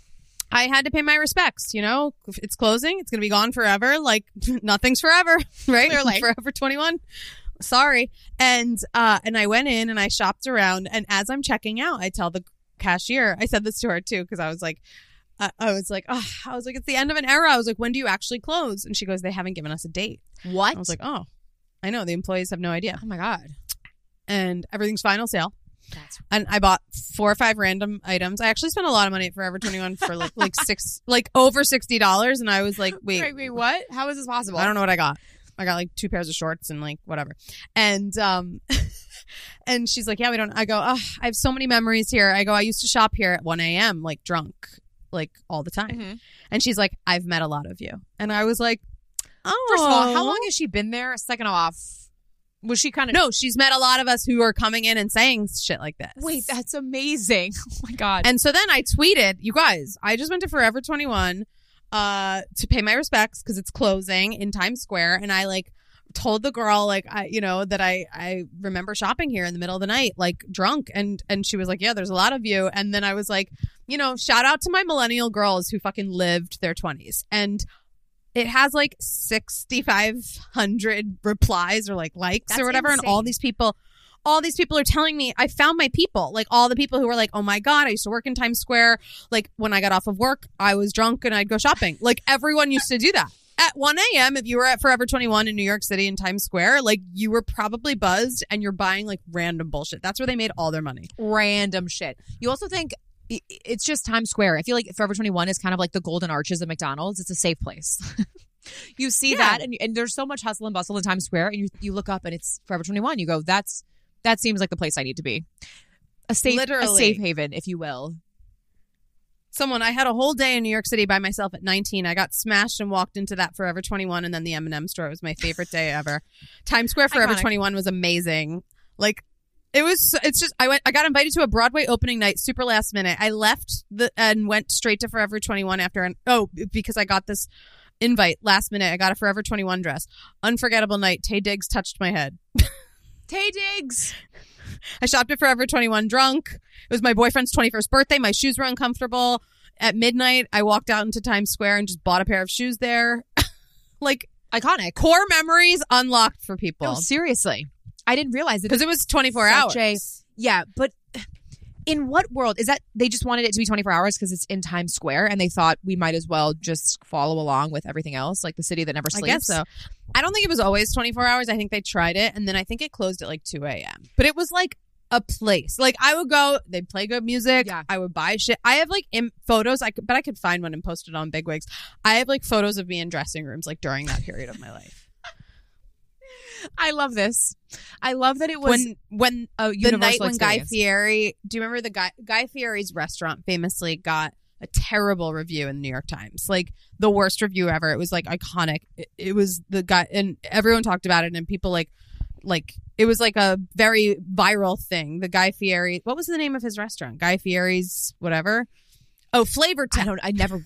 I had to pay my respects, you know, it's closing. It's going to be gone forever. Like nothing's forever, right? Clearly. Forever twenty-one. Sorry. And, uh, and I went in and I shopped around. And as I'm checking out, I tell the cashier, I said this to her too, because I was like, uh, I was like, oh, I was like, it's the end of an era. I was like, when do you actually close? And she goes, they haven't given us a date. What? I was like, oh, I know. The employees have no idea. oh my God. And everything's final sale. That's And I bought four or five random items. I actually spent a lot of money at Forever twenty-one for like like six, like over sixty dollars. And I was like, wait, wait, wait, what? How is this possible? I don't know what I got. I got like two pairs of shorts and like whatever. And um, and she's like, yeah, we don't. I go, oh, I have so many memories here. I go, I used to shop here at one a.m. like drunk, like all the time. Mhm. And she's like, I've met a lot of you. And I was like, oh. First of all, how long has she been there? Second off, was she kind of No, she's met a lot of us who are coming in and saying shit like this. Wait, that's amazing. Oh my God. And so then I tweeted, you guys, I just went to Forever twenty-one uh, to pay my respects because it's closing in Times Square. And I like told the girl, like, I, you know, that I, I remember shopping here in the middle of the night, like drunk. And, and she was like, yeah, there's a lot of you. And then I was like, you know, shout out to my millennial girls who fucking lived their twenties. And it has like sixty-five hundred replies or like likes That's or whatever. And all insane. these people, all these people are telling me I found my people. Like all the people who were like, oh my God, I used to work in Times Square. Like when I got off of work, I was drunk and I'd go shopping. Like everyone used to do that. At one a.m., if you were at Forever twenty-one in New York City in Times Square, like you were probably buzzed and you're buying like random bullshit. That's where they made all their money. Random shit. You also think I- It's just Times Square. I feel like Forever twenty-one is kind of like the golden arches of McDonald's. It's a safe place. You see Yeah. that, and, and there's so much hustle and bustle in Times Square, and you you look up and it's Forever twenty-one. You go, that's that seems like the place I need to be. A safe, a Literally. safe haven, if you will. Someone, I had a whole day in New York City by myself at nineteen. I got smashed and walked into that Forever twenty-one and then the M and M store. It was my favorite day ever. Times Square Forever Iconic. twenty-one was amazing. Like, it was, it's just, I went, I got invited to a Broadway opening night, super last minute. I left the, and went straight to Forever twenty-one after, and oh, because I got this invite last minute. I got a Forever twenty-one dress. Unforgettable night. Tay Diggs touched my head. Tay Diggs. I shopped at Forever twenty-one drunk. It was my boyfriend's twenty-first birthday. My shoes were uncomfortable. At midnight, I walked out into Times Square and just bought a pair of shoes there. Like, Iconic. core memories unlocked for people. No, seriously. I didn't realize that Because it was twenty-four such hours. a- Yeah, but in what world is that? They just wanted it to be twenty-four hours because it's in Times Square, and they thought we might as well just follow along with everything else, like the city that never I sleeps. guess so. I don't think it was always twenty-four hours. I think they tried it, and then I think it closed at like two a.m. But it was like a place. Like, I would go, they'd play good music. Yeah. I would buy shit. I have like Im- photos, I could, but I could find one and post it on Bigwigs. I have like photos of me in dressing rooms like during that period of my life. I love this. I love that it was when when a the universal night when Guy experience. Fieri, do you remember the Guy Guy Fieri's restaurant famously got a terrible review in the New York Times, like the worst review ever. It was like iconic. It, it was the guy, and everyone talked about it, and people like like it was like a very viral thing. The Guy Fieri, what was the name of his restaurant? Guy Fieri's whatever. Oh, Flavor I Town don't. I never.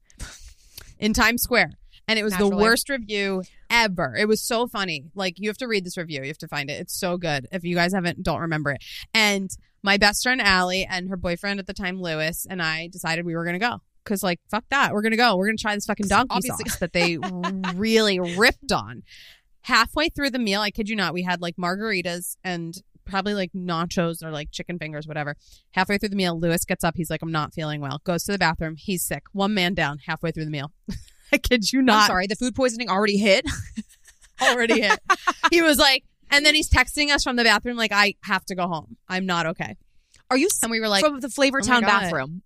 in Times Square. And it was the Naturally. worst review ever. It was so funny. Like, you have to read this review. You have to find it. It's so good. If you guys haven't, don't remember it. And my best friend, Allie, and her boyfriend at the time, Lewis, and I decided we were going to go. Because, like, fuck that. We're going to go. We're going to try this fucking donkey Obviously. sauce that they really ripped on. Halfway through the meal, I kid you not, we had, like, margaritas and probably, like, nachos or, like, chicken fingers, whatever. Halfway through the meal, Lewis gets up. He's like, I'm not feeling well. Goes to the bathroom. He's sick. One man down halfway through the meal. I kid you not. I'm sorry. The food poisoning already hit. Already hit. He was like, and then he's texting us from the bathroom, like, I have to go home. I'm not okay. Are you And we were like, from the Flavor oh my Town God. bathroom?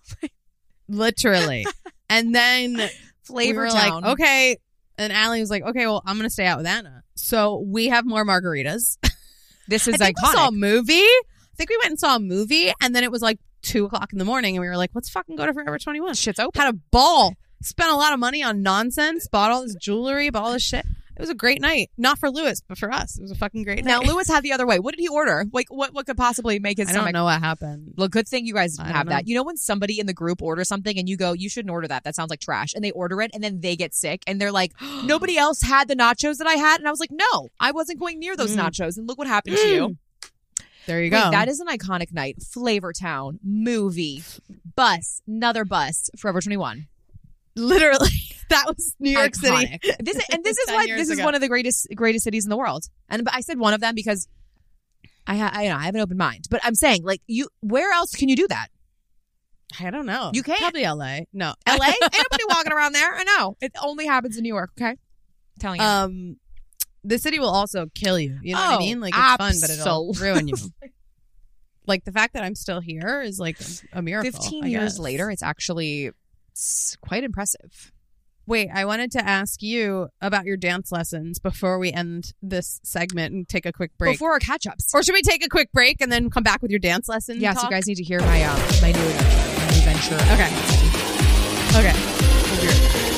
literally. And then we Flavor were Town. like, okay. And Allie was like, okay, well, I'm going to stay out with Anna. So we have more margaritas. This is I think iconic. we saw a movie. I think we went and saw a movie. And then it was like two o'clock in the morning. And we were like, let's fucking go to Forever twenty-one. Shit's open. Had a ball. Spent a lot of money on nonsense. Bought all this jewelry. Bought all this shit. It was a great night. Not for Lewis, but for us. It was a fucking great Now night. Lewis had the other way. What did he order? Like what? What could possibly make his I don't stomach? know what happened. Well, good thing you guys I didn't don't have know. that. You know when somebody in the group orders something and you go, you shouldn't order that. That sounds like trash. And they order it and then they get sick and they're like, nobody else had the nachos that I had. And I was like, no, I wasn't going near those Mm. nachos. And look what happened to you. There you Wait, go. that is an iconic night. Flavor Town, movie, bus, another bus, Forever twenty-one. literally that was New York City. Iconic. This is, and this is ten why years this is ago. one of the greatest greatest cities in the world. And but I said one of them because I ha- I, know, I have an open mind. But I'm saying like you, where else can you do that? I don't know. You can't. Probably L A. No, L A? Ain't nobody walking around there. I know. It only happens in New York. Okay, I'm telling you. Um, the city will also kill you. You know what I Oh, mean? Like, it's fun, but it'll absol- ruin you. Like, the fact that I'm still here is like a miracle. Fifteen I years guess. later, it's actually it's quite impressive. Wait, I wanted to ask you about your dance lessons before we end this segment and take a quick break. Before our catch ups. Or should we take a quick break and then come back with your dance lesson? Yes, talk? you guys need to hear my um my new my new venture. Okay. Okay. We'll be right back.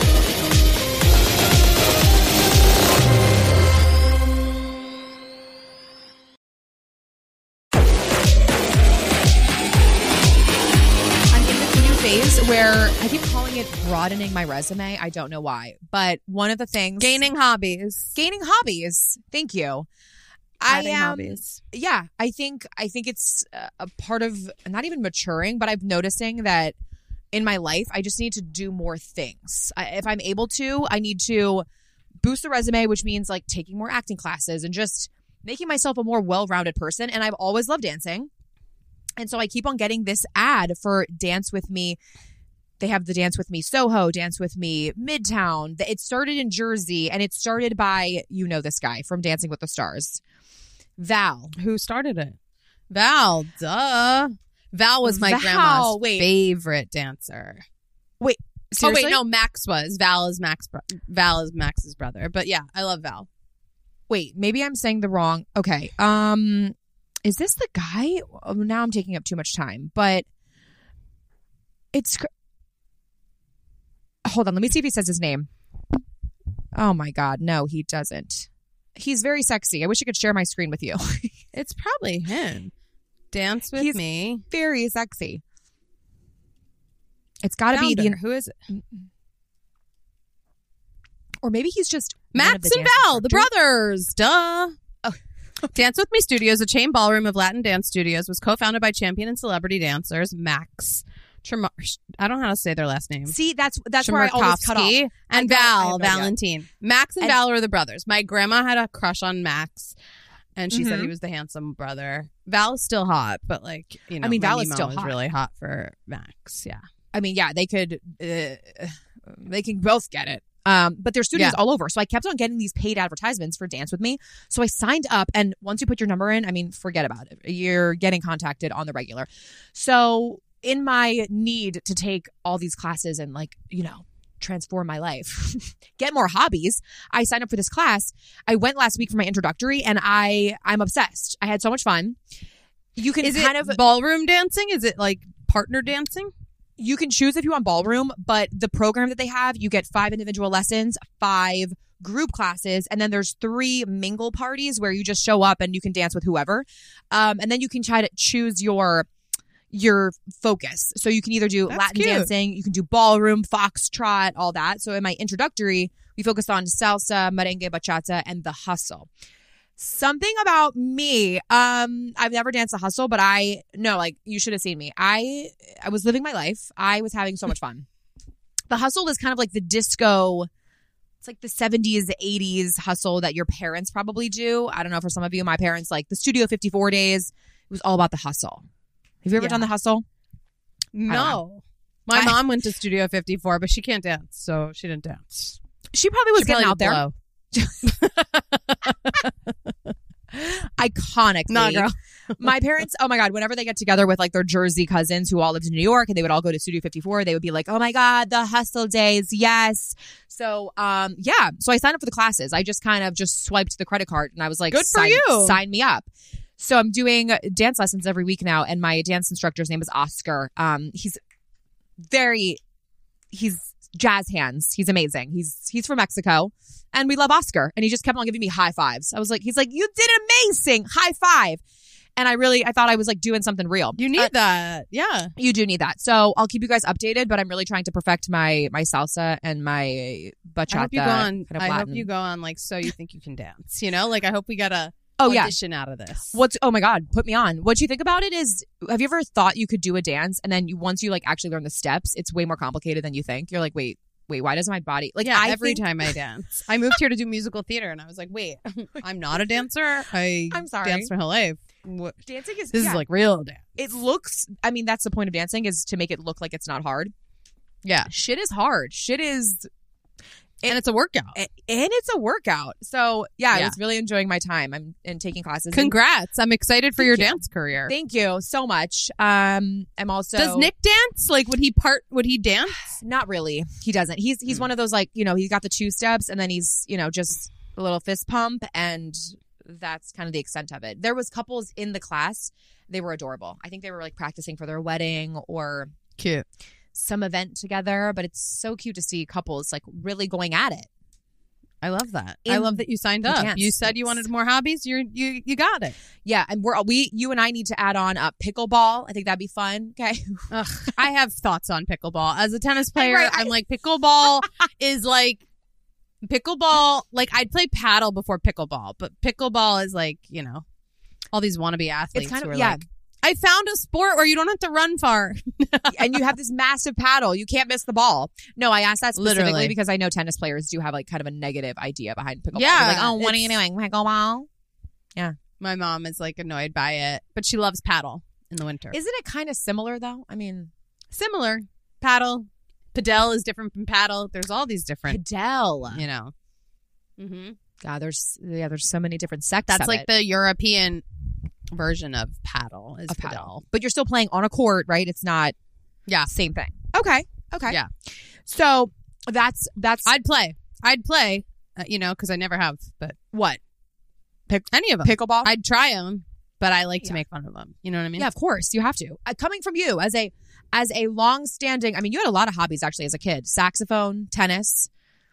I'm in this new phase where I keep calling it broadening my resume. I don't know why, but one of the things Gaining hobbies. gaining hobbies. Thank you. I Adding am. hobbies. Yeah, I think I think it's uh, a part of not even maturing, but I'm noticing that in my life I just need to do more things. I, if I'm able to, I need to boost the resume, which means like taking more acting classes and just making myself a more well-rounded person. And I've always loved dancing. And so I keep on getting this ad for Dance With Me. They have the Dance With Me Soho, Dance With Me Midtown. It started in Jersey, and it started by, you know this guy from Dancing with the Stars, Val. Who started it? Val, duh. Val was my Val, grandma's wait. favorite dancer. Wait, seriously? Oh wait, no, Max was. Val is Max. Bro- Val is Max's brother. But yeah, I love Val. Wait, maybe I'm saying the wrong. Okay. Um, is this the guy? Oh, now I'm taking up too much time, but it's. cr- Hold on, let me see if he says his name. Oh my God, no, he doesn't. He's very sexy. I wish I could share my screen with you. It's probably him. Dance with He's me. Very sexy. It's got to be Founder. the, Who is it? or maybe he's just one of Max the and dance Val, the instructors. brothers. Duh. Dance With Me Studios, a chain ballroom of Latin dance studios, was co-founded by champion and celebrity dancers Max. Tremar- I don't know how to say their last name. See, that's that's where I always cut off. Chmerkovskiy and I got it. I Val have no idea. Valentine. Max and, And- Val are the brothers. My grandma had a crush on Max, and she said Mhm. he was the handsome brother. Val is still hot, but like you know, I mean, my Val is Nemo still was hot. really hot for Max. Yeah, I mean, yeah, they could, uh, they can both get it. Um, but there's studios Yeah. all over. So I kept on getting these paid advertisements for Dance With Me. So I signed up, and once you put your number in, I mean, forget about it. You're getting contacted on the regular. So in my need to take all these classes and like, you know, transform my life, get more hobbies, I signed up for this class. I went last week for my introductory, and I, I'm obsessed. I had so much fun. You can is kind it of ballroom dancing? Is it like partner dancing? you can choose if you want ballroom, but the program that they have, you get five individual lessons, five group classes, and then there's three mingle parties where you just show up and you can dance with whoever. Um, and then you can try to choose your your focus. So you can either do That's Latin cute. dancing, you can do ballroom, foxtrot, all that. So in my introductory, we focused on salsa, merengue, bachata, and the hustle. Something about me, um, I've never danced a hustle, but I no, like you should have seen me. I I was living my life. I was having so much fun. The hustle is kind of like the disco. It's like the seventies, eighties hustle that your parents probably do. I don't know for some of you, my parents like the Studio fifty-four days. It was all about the hustle. Have you ever Yeah. done the hustle? No. My I- mom went to Studio fifty-four, but she can't dance, so she didn't dance. She probably was She getting probably out did there. blow. Iconically. Nah, girl. My parents, oh my God, whenever they get together with like their Jersey cousins who all lived in New York and they would all go to Studio fifty-four, they would be like, oh my God, the hustle days. Yes. So, um, yeah. So I signed up for the classes. I just kind of just swiped the credit card and I was like, Good for sign, you. sign me up. So I'm doing dance lessons every week now. And my dance instructor's name is Oscar. Um, he's very, he's jazz hands. He's amazing. He's, he's from Mexico. And we love Oscar. And he just kept on giving me high fives. I was like, he's like, you did amazing. High five. And I really, I thought I was like doing something real. You need Uh, that. Yeah. you do need that. So I'll keep you guys updated, but I'm really trying to perfect my my salsa and my bachata. I hope you go on. kind of I hope Latin. you go on like So You Think You Can Dance. You know, like I hope we got a Oh yeah. audition out of this. What's oh my God, put me on. What you think about it is, have you ever thought you could do a dance and then you once you like actually learn the steps, it's way more complicated than you think. You're like, wait, wait, why does my body like yeah, I every think- time I dance. I moved here to do musical theater and I was like, wait, I'm not a dancer. I I'm sorry. dance my whole life. What? dancing is This yeah, is like real dance. it looks I mean, that's the point of dancing is to make it look like it's not hard. Yeah. Shit is hard. Shit is And it's a workout. and it's a workout. So yeah, I Yeah. was really enjoying my time. I'm and taking classes. And Congrats. I'm excited for Thank your you. dance career. thank you so much. Um, I'm also Does Nick dance? Like would he part would he dance? Not really. He doesn't. He's he's Hmm. one of those like, you know, he's got the two steps and then he's, you know, just a little fist pump and that's kind of the extent of it. There was couples in the class. They were adorable. I think they were like practicing for their wedding or Cute. some event together, but it's so cute to see couples like really going at it. I love that. I In love that you signed the up. dance You said you space. wanted more hobbies. You're you you got it. Yeah, and we're we you and I need to add on uh, pickleball. I think that'd be fun. Okay. Ugh, I have thoughts on pickleball. As a tennis player, Right, I- I'm like pickleball is like pickleball. Like I'd play paddle before pickleball, but pickleball is like you know all these wannabe athletes It's kind who of are yeah. like, I found a sport where you don't have to run far. And you have this massive paddle. You can't miss the ball. No, I asked that specifically Literally. because I know tennis players do have like kind of a negative idea behind pickleball. Yeah, They're like, oh, what are you it's- doing? Pickleball? My mom is like annoyed by it, but she loves paddle in the winter. Isn't it kind of similar though? I mean, Similar paddle, padel is different from paddle. There's all these different, padel. you know. Mm-hmm. God, there's yeah, there's so many different sects. That's of like it. the European version of paddle is A padel. paddle. But you're still playing on a court, right? It's not Yeah. same thing. Okay. Okay. Yeah. So that's that's I'd play. I'd play, uh, you know, because I never have, but what? pick any of them. Pickleball? I'd try them, but I like to Yeah. make fun of them. You know what I mean? Yeah, of course. You have to. Uh, coming from you as a as a long-standing, I mean, you had a lot of hobbies actually as a kid. Saxophone, tennis.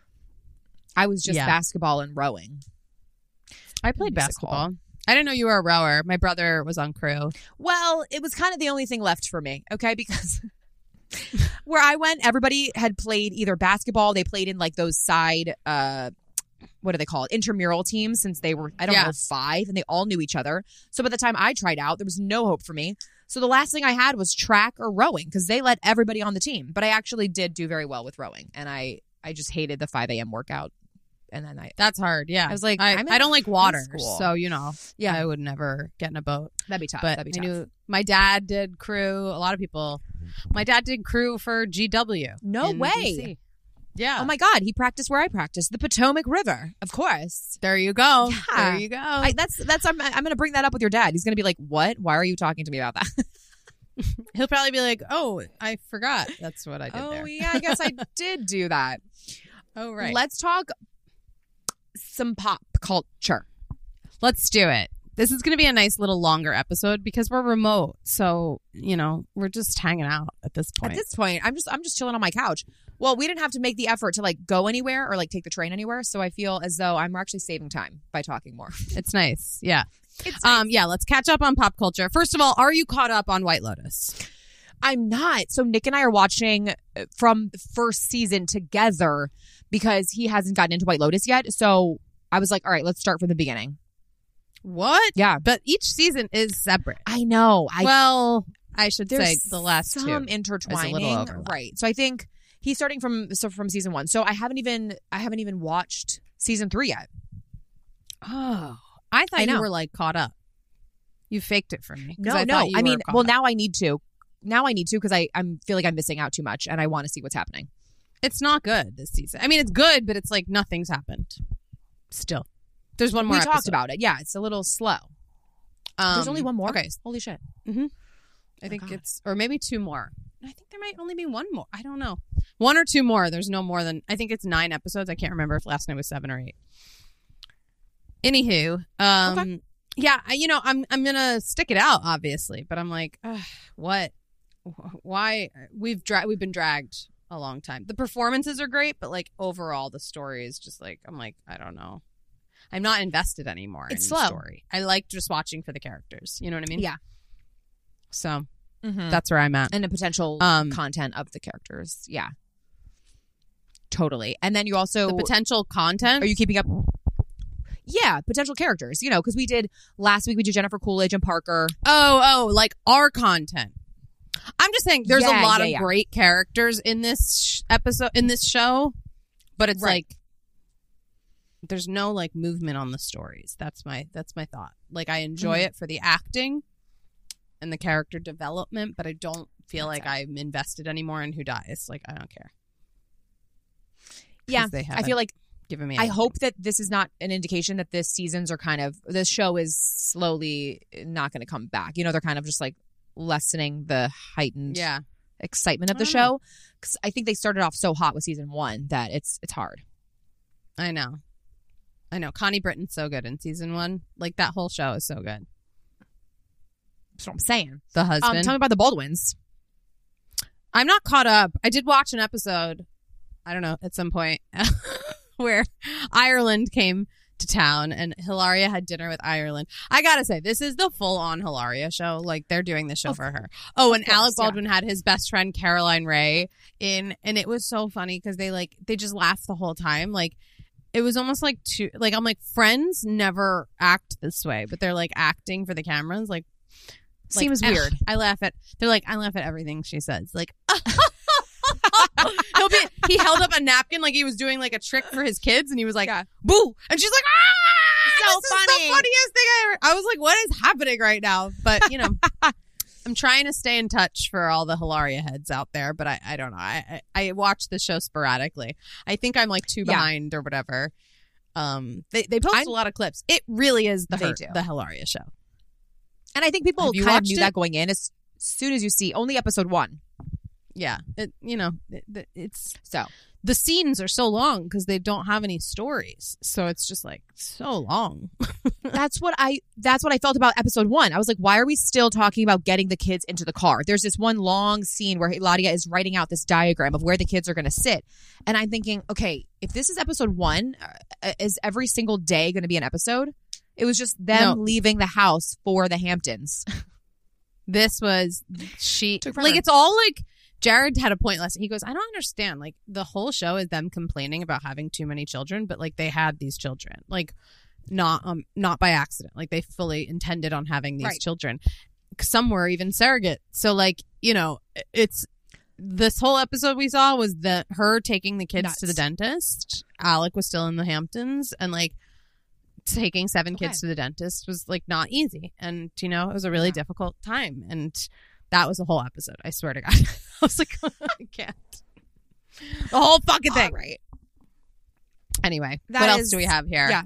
I was just Yeah. basketball and rowing. I played Musical. basketball. I didn't know you were a rower. My brother was on crew. Well, it was kind of the only thing left for me, okay? Because where I went, everybody had played either basketball, they played in like those side uh what do they call it? Intramural teams since they were, I don't Yeah. know, five, and they all knew each other. So by the time I tried out, there was no hope for me. So the last thing I had was track or rowing because they let everybody on the team. But I actually did do very well with rowing, and I I just hated the five a.m. workout. And then I, That's hard. Yeah. I was like, I, I'm in I don't like water. school. So, you know, yeah, I would never get in a boat. that'd be tough. But that'd be I tough. knew my dad did crew. A lot of people. My dad did crew for G W. No in way. D C. Yeah. Oh my God, he practiced where I practiced, the Potomac River, of course. There you go. Yeah. There you go. I, that's that's I'm, I'm going to bring that up with your dad. He's going to be like, "What? Why are you talking to me about that?" He'll probably be like, "Oh, I forgot. That's what I did oh there." yeah, I guess I did do that. Oh right. Let's talk some pop culture. Let's do it. This is going to be a nice little longer episode because we're remote. So, you know, we're just hanging out at this point. At this point, I'm just I'm just chilling on my couch. Well, we didn't have to make the effort to like go anywhere or like take the train anywhere, so I feel as though I'm actually saving time by talking more. It's nice. Yeah. It's Um yeah, let's catch up on pop culture. First of all, are you caught up on White Lotus? I'm not. So Nick and I are watching from the first season together because he hasn't gotten into White Lotus yet. So I was like, all right, let's start from the beginning. What? Yeah. But each season is separate. I know. I well, I should say there's the last some two. intertwining, overlap. right? So I think he's starting from so from season one. So I haven't even I haven't even watched season three yet. Oh, I thought I know. you were like caught up. You faked it for me. 'cause No, I no. thought you I were mean, caught well, up. now I need to. Now I need to because I I'm feel like I'm missing out too much, and I want to see what's happening. It's not good this season. I mean, it's good, but it's like nothing's happened. Still, there's one more. we talked episode. about it. Yeah, it's a little slow. Um, There's only one more. Okay, Holy shit. I think God. it's or maybe two more. I think there might only be one more. I don't know. One or two more. There's no more than I think it's nine episodes. I can't remember if last night was seven or eight. Anywho, um, Okay. yeah, I, you know, I'm I'm gonna stick it out, obviously, but I'm like, ugh, what? Why? We've dra- we've been dragged a long time. The performances are great, but like overall, the story is just like I'm like I don't know. I'm not invested anymore. It's in slow. the story. I like just watching for the characters. You know what I mean? Yeah. So Mm-hmm. that's where I'm at. And the potential Um, content of the characters. Yeah. Totally. And then you also The potential content. are you keeping up? Yeah, potential characters. You know, because we did last week. We did Jennifer Coolidge and Parker. Oh, oh, like our content. I'm just saying there's Yeah, a lot yeah, of yeah. great characters in this sh- episode, in this show, but it's Right. like there's no like movement on the stories. That's my that's my thought. Like I enjoy Mhm. it for the acting and the character development, but I don't feel That's like fair. I'm invested anymore in who dies. Like I don't care. Yeah, 'Cause they I haven't feel like given me. I anything. hope that this is not an indication that this seasons are kind of this show is slowly not going to come back. You know, they're kind of just like lessening the heightened Yeah, excitement of the I don't know. show because I think they started off so hot with season one that it's it's hard. I know. I know. Connie Britton's so good in season one. Like that whole show is so good. That's what I'm saying. The husband. Um, tell me about the Baldwins. I'm not caught up. I did watch an episode, I don't know, at some point where Ireland came to town and Hilaria had dinner with Ireland. I gotta say, this is the full on Hilaria show. Like they're doing the show Of for her. Oh, and course, Alec yeah. Baldwin had his best friend Caroline Ray in, and it was so funny because they like they just laughed the whole time. Like it was almost like two. Like I'm like Friends never act this way, but they're like acting for the cameras. Like like, Seems ugh, weird. I laugh at. They're like I laugh at everything she says. Like. He'll be, he held up a napkin like he was doing like a trick for his kids, and he was like, Yeah. "Boo!" And she's like, "Ah, So this is funny." the funniest thing I ever." I was like, "What is happening right now?" But you know, I'm trying to stay in touch for all the Hilaria heads out there, but I, I don't know. I, I I watch the show sporadically. I think I'm like too Yeah. behind or whatever. Um, they they post I'm- a lot of clips. It really is the They her, do. the Hilaria show. And I think people Have you kind of watched knew it? that going in as soon as you see only episode one. Yeah, it, you know, it, it's So the scenes are so long because they don't have any stories, so it's just like so long. that's what I that's what I felt about episode one. I was like, why are we still talking about getting the kids into the car? There's this one long scene where Eladia is writing out this diagram of where the kids are going to sit, and I'm thinking, okay, if this is episode one, uh, is every single day going to be an episode? It was just them No. leaving the house for the Hamptons. This was she Took like forever. it's all like Jared had a point last. He goes, I don't understand. Like the whole show is them complaining about having too many children, but like they had these children, like not um not by accident. Like they fully intended on having these Right. children. Some were even surrogate. So like you know, it's this whole episode we saw was that her taking the kids to the Nuts. dentist. Alec was still in the Hamptons, and like taking seven Okay. kids to the dentist was like not easy, and you know it was a really Yeah. difficult time, and that was the whole episode. I swear to God. I was like, I can't. The whole fucking thing. All right. Anyway, That what else is- do we have here? yeah.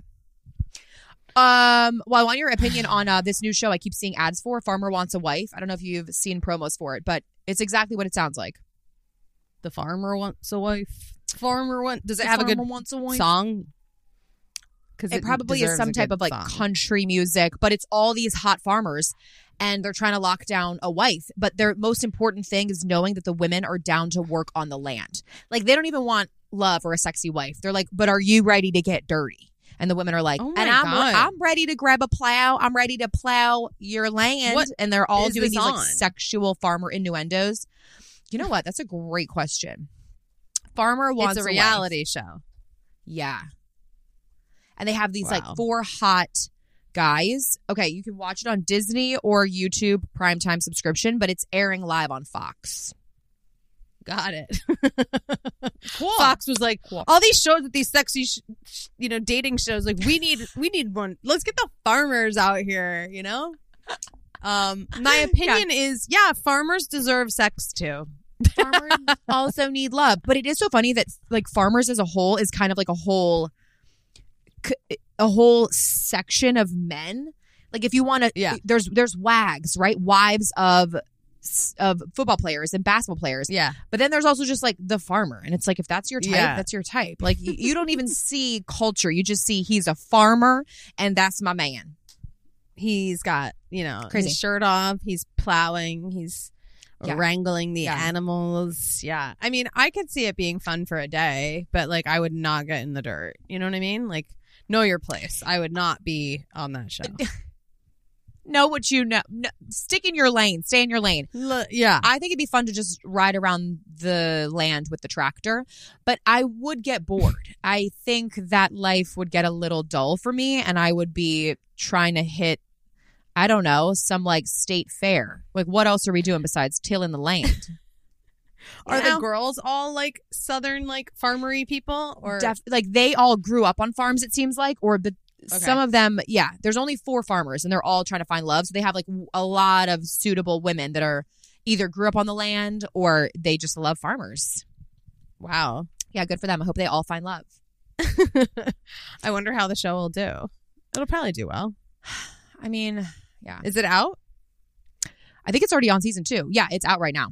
Um, well, I want your opinion on uh, this new show I keep seeing ads for, Farmer Wants a Wife. I don't know if you've seen promos for it, but it's exactly what it sounds like. The farmer wants a wife. Farmer want. Does it The have a good Farmer Wants a Wife. song? Because It, probably is some type of like country music, but it's all these hot farmers and they're trying to lock down a wife. But their most important thing is knowing that the women are down to work on the land. Like they don't even want love or a sexy wife. They're like, but are you ready to get dirty? And the women are like, Oh my and I'm God. I'm ready to grab a plow. I'm ready to plow your land. What and they're all is doing this these like on? sexual farmer innuendos. You know what? That's a great question. Farmer wants It's a wife. reality show. Yeah. And they have these Wow. like four hot guys. Okay, you can watch it on Disney or YouTube primetime subscription, but it's airing live on Fox. Got it. Cool. Fox was like, Cool. all these shows with these sexy, sh- sh- you know, dating shows. Like, we need, we need one. Let's get the farmers out here. You know. Um, my opinion is, yeah, farmers deserve sex too. Farmers also need love, but it is so funny that like farmers as a whole is kind of like a whole, a whole section of men. Like if you want to, Yeah. there's there's wags, right? Wives of of football players and basketball players. Yeah. But then there's also just like the farmer. And it's like, if that's your type, Yeah. that's your type. Like y- you don't even see culture. You just see he's a farmer and that's my man. He's got, you know, Crazy. his shirt off. He's plowing. He's Yeah. wrangling the Yeah. animals. Yeah. I mean, I could see it being fun for a day, but like I would not get in the dirt. You know what I mean? Like, know your place. I would not be on that show. Know what you know. No, stick in your lane. Stay in your lane. L- yeah. I think it'd be fun to just ride around the land with the tractor, but I would get bored. I think that life would get a little dull for me, and I would be trying to hit, I don't know, some like state fair. Like, what else are we doing besides tilling the land? Are You know? the girls all like southern, like farmery people? Or Def- like they all grew up on farms, it seems like, or the Okay. some of them, yeah. There's only four farmers, and they're all trying to find love. So they have like w- a lot of suitable women that are either grew up on the land or they just love farmers. wow. Yeah, good for them. I hope they all find love. I wonder how the show will do. It'll probably do well. I mean, yeah. Is it out? I think it's already on season two. Yeah, it's out right now.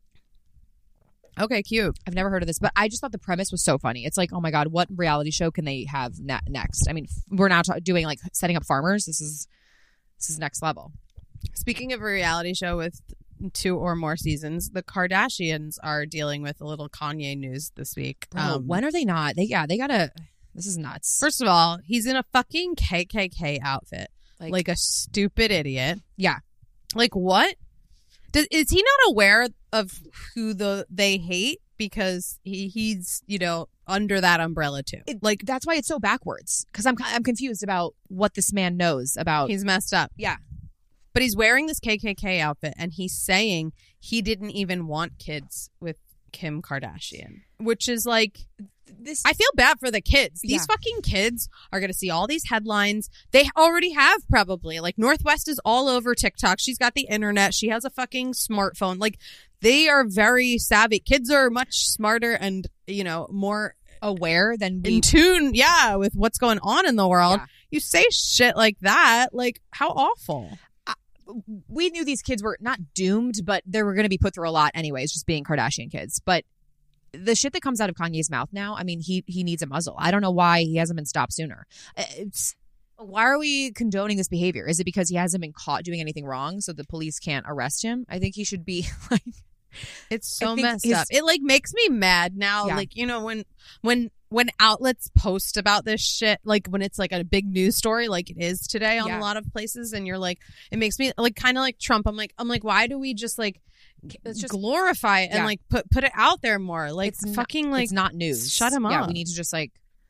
Okay, cute. I've never heard of this, but I just thought the premise was so funny. It's like, oh my God, what reality show can they have ne- next? I mean, f- we're now ta- doing like setting up farmers. This is this is next level. Speaking of a reality show with two or more seasons, the Kardashians are dealing with a little Kanye news this week. Bro, Um, when are they not? They yeah, they gotta. This is nuts. First of all, he's in a fucking K K K outfit, Like- like, a stupid idiot. Yeah. Like what? Does, is he not aware of who the they hate because he he's you know under that umbrella too? It- Like that's why it's so backwards. Because I'm I'm confused about what this man knows about. he's messed up. Yeah. But he's wearing this K K K outfit and he's saying he didn't even want kids with Kim Kardashian, which is like, This I feel bad for the kids. These Yeah. fucking kids are going to see all these headlines. They already have probably. Like Northwest is all over TikTok. She's got the internet. She has a fucking smartphone. Like they are very savvy. Kids are much smarter and, you know, more aware than we. in tune, yeah, with what's going on in the world. Yeah. You say shit like that, like how awful. we knew these kids were not doomed, but they were going to be put through a lot anyways, just being Kardashian kids. But the shit that comes out of Kanye's mouth now, I mean, he he needs a muzzle. I don't know why he hasn't been stopped sooner. It's, why are we condoning this behavior? Is it because he hasn't been caught doing anything wrong, so the police can't arrest him? I think he should be like. It's so I think messed his- up. It like makes me mad now. Yeah. Like, you know, when when when outlets post about this shit, like when it's like a big news story, like it is today on Yeah. a lot of places, and you're like, it makes me like kind of like Trump. I'm like, I'm like, why do we just like It's just- glorify it and Yeah. like put put it out there more? Like It's not- fucking like it's not news. shut him Yeah, up. we need to just like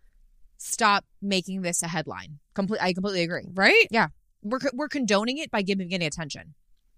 stop making this a headline. Complete. I completely agree. right. We're co- we're condoning it by giving it attention.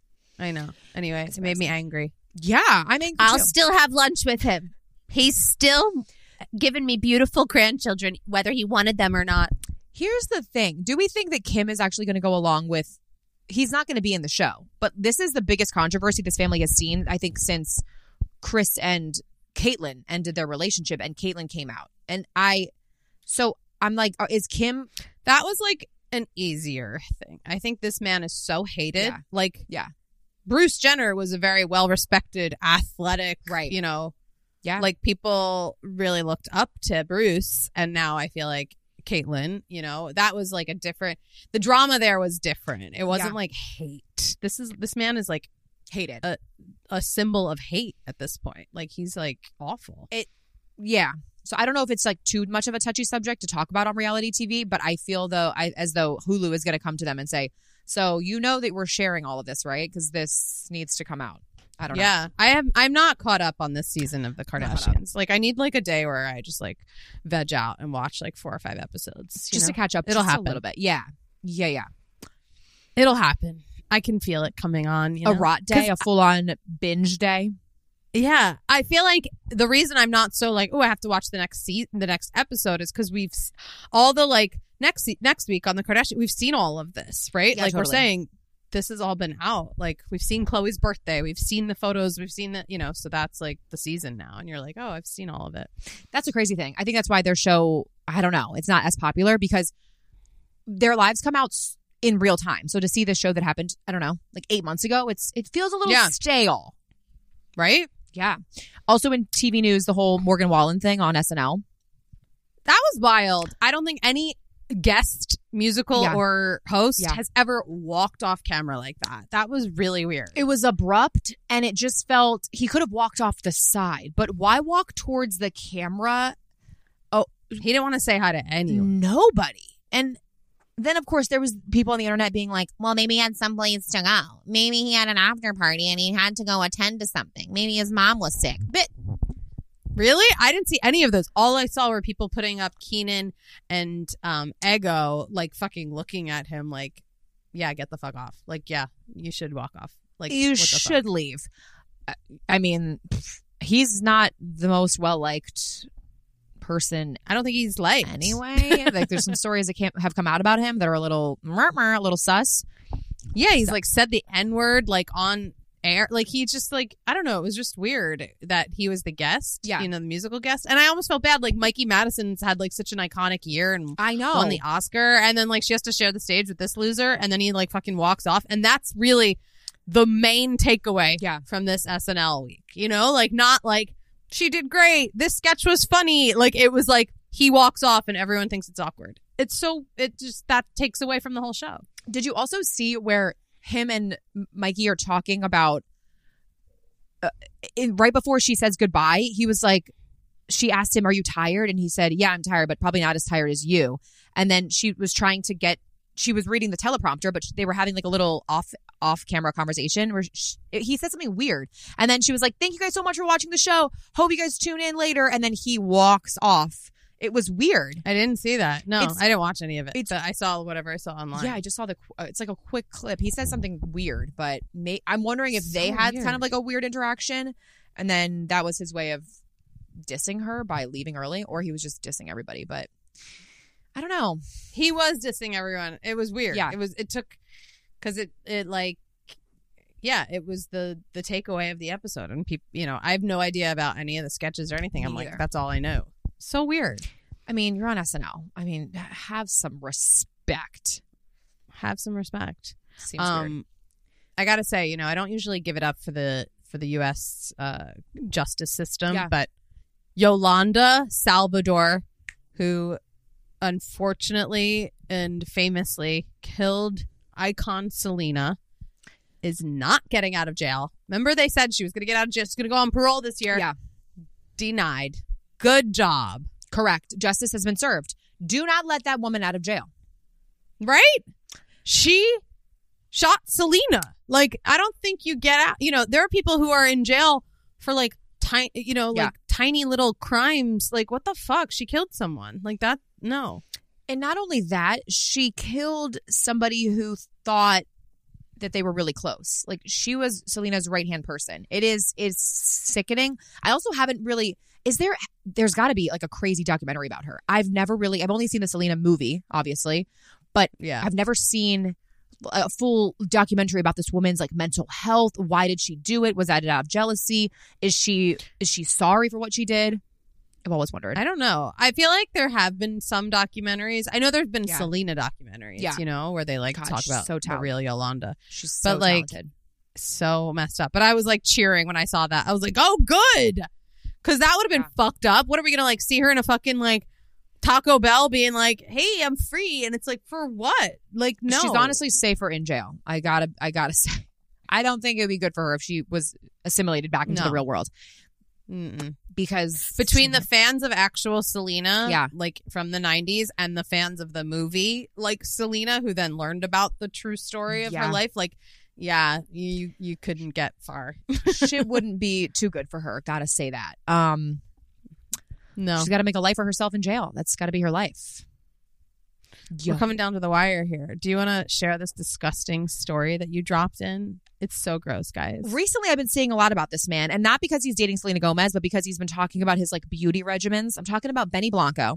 I know. Anyway, It's it made me embarrassing. angry. Yeah, I'm angry I'll too. still have lunch with him. He's still giving me beautiful grandchildren, whether he wanted them or not. Here's the thing. Do we think that Kim is actually going to go along with he's not going to be in the show, but this is the biggest controversy this family has seen, I think, since Chris and Caitlyn ended their relationship and Caitlyn came out. And I, so I'm like, uh, is Kim, That was like an easier thing. I think this man is so hated. Yeah. Like, Yeah. Bruce Jenner was a very well respected, athletic, Right. you know, yeah, like people really looked up to Bruce. And now I feel like Caitlyn, you know, that was like a different, the drama there was different. It wasn't Yeah. like hate. This is, this man is like hated. a, a symbol of hate at this point. Like he's like awful. Yeah. So I don't know if it's like too much of a touchy subject to talk about on reality T V, but I feel though, I, as though Hulu is going to come to them and say, so you know that we're sharing all of this, right? Because this needs to come out. I don't know. Yeah, I am. I'm not caught up on this season of the Not caught up. Kardashians. Like, I need like a day where I just like veg out and watch like four or five episodes. you Just know? to catch up. It'll just happen. a little bit. Yeah. Yeah. Yeah. It'll happen. I can feel it coming on. You know? A rot day, a full on binge day. Yeah, I feel like the reason I'm not so like, oh, I have to watch the next season, the next episode, is because we've s- all the like next se- next week on the Kardashian, we've seen all of this, right? Yeah, like we're totally. saying, this has all been out. Like we've seen Chloe's birthday, we've seen the photos, we've seen the, you know, so that's like the season now, and you're like, oh, I've seen all of it. That's a crazy thing. I think that's why their show, I don't know, it's not as popular because their lives come out s- in real time. So to see this show that happened, I don't know, like eight months ago, it's it feels a little Yeah. stale. Right? Yeah. Also in T V news, the whole Morgan Wallen thing on S N L. That was wild. I don't think any guest musical Yeah. or host Yeah. has ever walked off camera like that. That was really weird. It was abrupt and it just felt he could have walked off the side, but why walk towards the camera? He didn't want to say hi to anyone. Nobody. And then, of course, there was people on the internet being like, well, maybe he had someplace to go. Maybe he had an after party and he had to go attend to something. Maybe his mom was sick. But Really? I didn't see any of those. All I saw were people putting up Keenan and um, Ego, like fucking looking at him like, yeah, get the fuck off. Like, yeah, you should walk off. Like, you what the fuck? should leave. I- I mean, pff, he's not the most well-liked person I don't think he's liked. anyway. Like, there's some stories that can't have come out about him that are a little, murmur, a little sus. Yeah, he's like said the N word like on air. Like he just like, I don't know. It was just weird that he was the guest. Yeah. You know, the musical guest. And I almost felt bad. Like Mikey Madison's had like such an iconic year and I know. won the Oscar. And then like she has to share the stage with this loser. And then he like fucking walks off. And that's really the main takeaway Yeah. from this S N L week. You know, like not like she did great. This sketch was funny. Like it was like he walks off and everyone thinks it's awkward. It's so, it just, that takes away from the whole show. Did you also see where him and M- Mikey are talking about uh, in, right before she says goodbye? He was like, she asked him, "Are you tired?" And he said, "Yeah, I'm tired, but probably not as tired as you." And then she was trying to get, she was reading the teleprompter, but they were having like a little off off camera conversation where she, he said something weird, and then she was like, "Thank you guys so much for watching the show. Hope you guys tune in later." And then he walks off. It was weird. I didn't see that. No, It's- I didn't watch any of it. it's- But I saw whatever I saw online. Yeah, I just saw the. qu- Uh, it's like a quick clip. He says something weird, but may, I'm wondering if they So had weird. kind of like a weird interaction, and then that was his way of dissing her by leaving early, or he was just dissing everybody. But I don't know. He was dissing everyone. It was weird. Yeah. It was, it took, because it, it like, yeah, it was the, the takeaway of the episode. And people, you know, I have no idea about any of the sketches or anything. Me I'm neither. like, that's all I know. So weird. I mean, you're on S N L. I mean, have some respect. Have some respect. Seems weird. Um, I gotta say, you know, I don't usually give it up for the for the U S uh, justice system, Yeah. but Yolanda Salvador, who unfortunately and famously killed icon Selena, is not getting out of jail. Remember, they said she was going to get out of jail. She's going to go on parole this year. Yeah. Denied. Good job. Correct. Justice has been served. Do not let that woman out of jail. Right? She shot Selena. Like, I don't think you get out. You know, there are people who are in jail for like tiny, you know, Yeah. like tiny little crimes. Like, what the fuck? She killed someone. Like that. No. And not only that, she killed somebody who thought that they were really close. Like, she was Selena's right-hand person. It is is sickening. I also haven't really is there there's got to be like a crazy documentary about her. I've never really I've only seen the Selena movie, obviously, but Yeah. I've never seen a full documentary about this woman's like mental health. Why did she do it? Was that out of jealousy? Is she is she sorry for what she did? I've always wondered. I don't know. I feel like there have been some documentaries. I know there's been Yeah. Selena documentaries, Yeah. you know, where they like God, talk she's about so the talented. real Yolanda. She's so but, like, talented. So messed up. But I was like cheering when I saw that. I was like, oh, good. Because that would have been Yeah. fucked up. What are we going to like see her in a fucking like Taco Bell being like, hey, I'm free. And it's like, for what? Like, no. She's honestly safer in jail. I gotta, I gotta say, I don't think it would be good for her if she was assimilated back into No. the real world. Mm-mm. Because Between the fans of actual Selena, Yeah. like from the nineties, and the fans of the movie, like Selena, who then learned about the true story of Yeah. her life, like, yeah, you you couldn't get far. shit wouldn't be too good for her. Gotta say that. Um, No. she's got to make a life for herself in jail. That's got to be her life. We're coming down to the wire here. Do you want to share this disgusting story that you dropped in? It's so gross, guys. Recently, I've been seeing a lot about this man, and not because he's dating Selena Gomez, but because he's been talking about his like beauty regimens. I'm talking about Benny Blanco.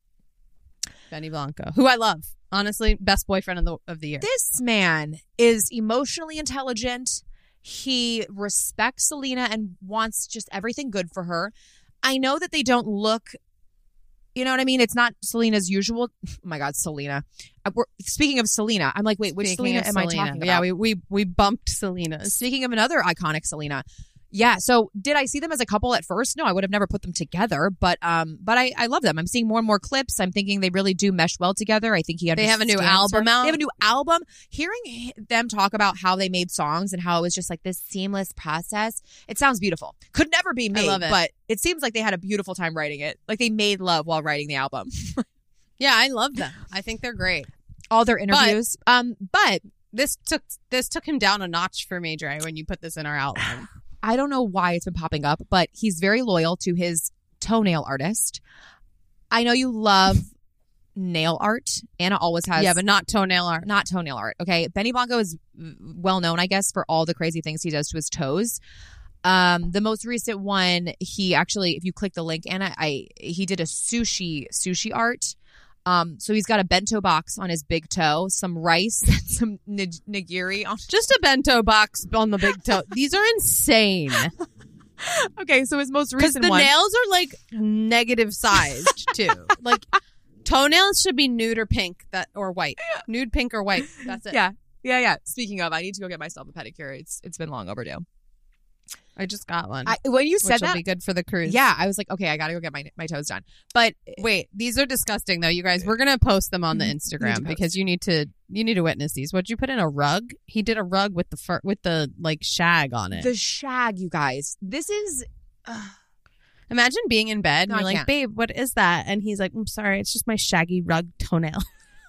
Benny Blanco, who I love. Honestly, best boyfriend of the of the year. This man is emotionally intelligent. He respects Selena and wants just everything good for her. I know that they don't look, you know what I mean? It's not Selena's usual. Oh my God, Selena. Uh, We're, speaking of Selena, I'm like, wait, which Speaking Selena of am I Selena. talking about? Yeah, we we we bumped Selena's. Speaking of another iconic Selena. Yeah, so did I see them as a couple at first? No, I would have never put them together, but um, but I, I love them. I'm seeing more and more clips. I'm thinking they really do mesh well together. I think he They have a new understands her. album out? They have a new album. Hearing h- them talk about how they made songs and how it was just like this seamless process, it sounds beautiful. Could never be made, love it. but it seems like they had a beautiful time writing it. Like they made love while writing the album. Yeah, I love them. I think they're great. All their interviews. um, but This took this took him down a notch for me, Dre, when you put this in our outline. I don't know why it's been popping up, but he's very loyal to his toenail artist. I know you love nail art. Anna always has. Yeah, but not toenail art. not toenail art. Okay. Benny Blanco is well known, I guess, for all the crazy things he does to his toes. Um, the most recent one, he actually, if you click the link, Anna, I he did a sushi sushi art. Um, so he's got a bento box on his big toe, some rice, and some nig- nigiri on. Just a bento box on the big toe. These are insane. Okay, so his most Because recent the one. nails are like negative sized too. Like toenails should be nude or pink, that or white. Nude, pink, or white. That's it. Yeah, yeah, yeah. Speaking of, I need to go get myself a pedicure. It's it's been long overdue. I just got one. I, when you which said will that, be good for the cruise. yeah, I was like, okay, I got to go get my my toes done. But Wait, these are disgusting though, you guys. We're gonna post them on the Mhm. Need Instagram to post. because you need to you need to witness these. What'd you put in a rug? He did a rug with the fur with the like shag on it. the shag, you guys, this is. Uh, Imagine being in bed and No, I you're like, can't. babe, what is that? And he's like, I'm sorry, it's just my shaggy rug toenail.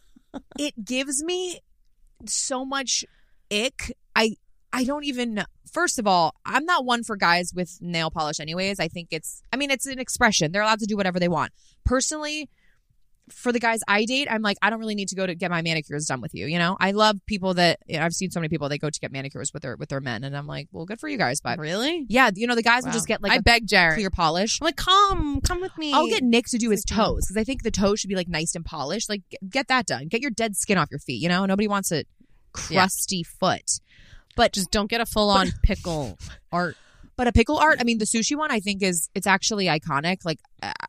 it gives me so much ick. I I don't even. First of all, I'm not one for guys with nail polish. Anyways, I think it's. I mean, it's an expression. They're allowed to do whatever they want. Personally, for the guys I date, I'm like, I don't really need to go to get my manicures done with you. You know, I love people that you know, I've seen so many people that go to get manicures with their with their men, and I'm like, well, good for you guys, but Really? yeah, you know, the guys will Wow. just get like I a beg Jared. clear polish. I'm like, come, come with me. I'll get Nick to do his It's like, toes because I think the toes should be like nice and polished. Like, g- get that done. Get your dead skin off your feet. You know, nobody wants a crusty foot. But Just don't get a full on pickle art. but a pickle art. I mean, the sushi one I think is it's actually iconic. Like, uh, but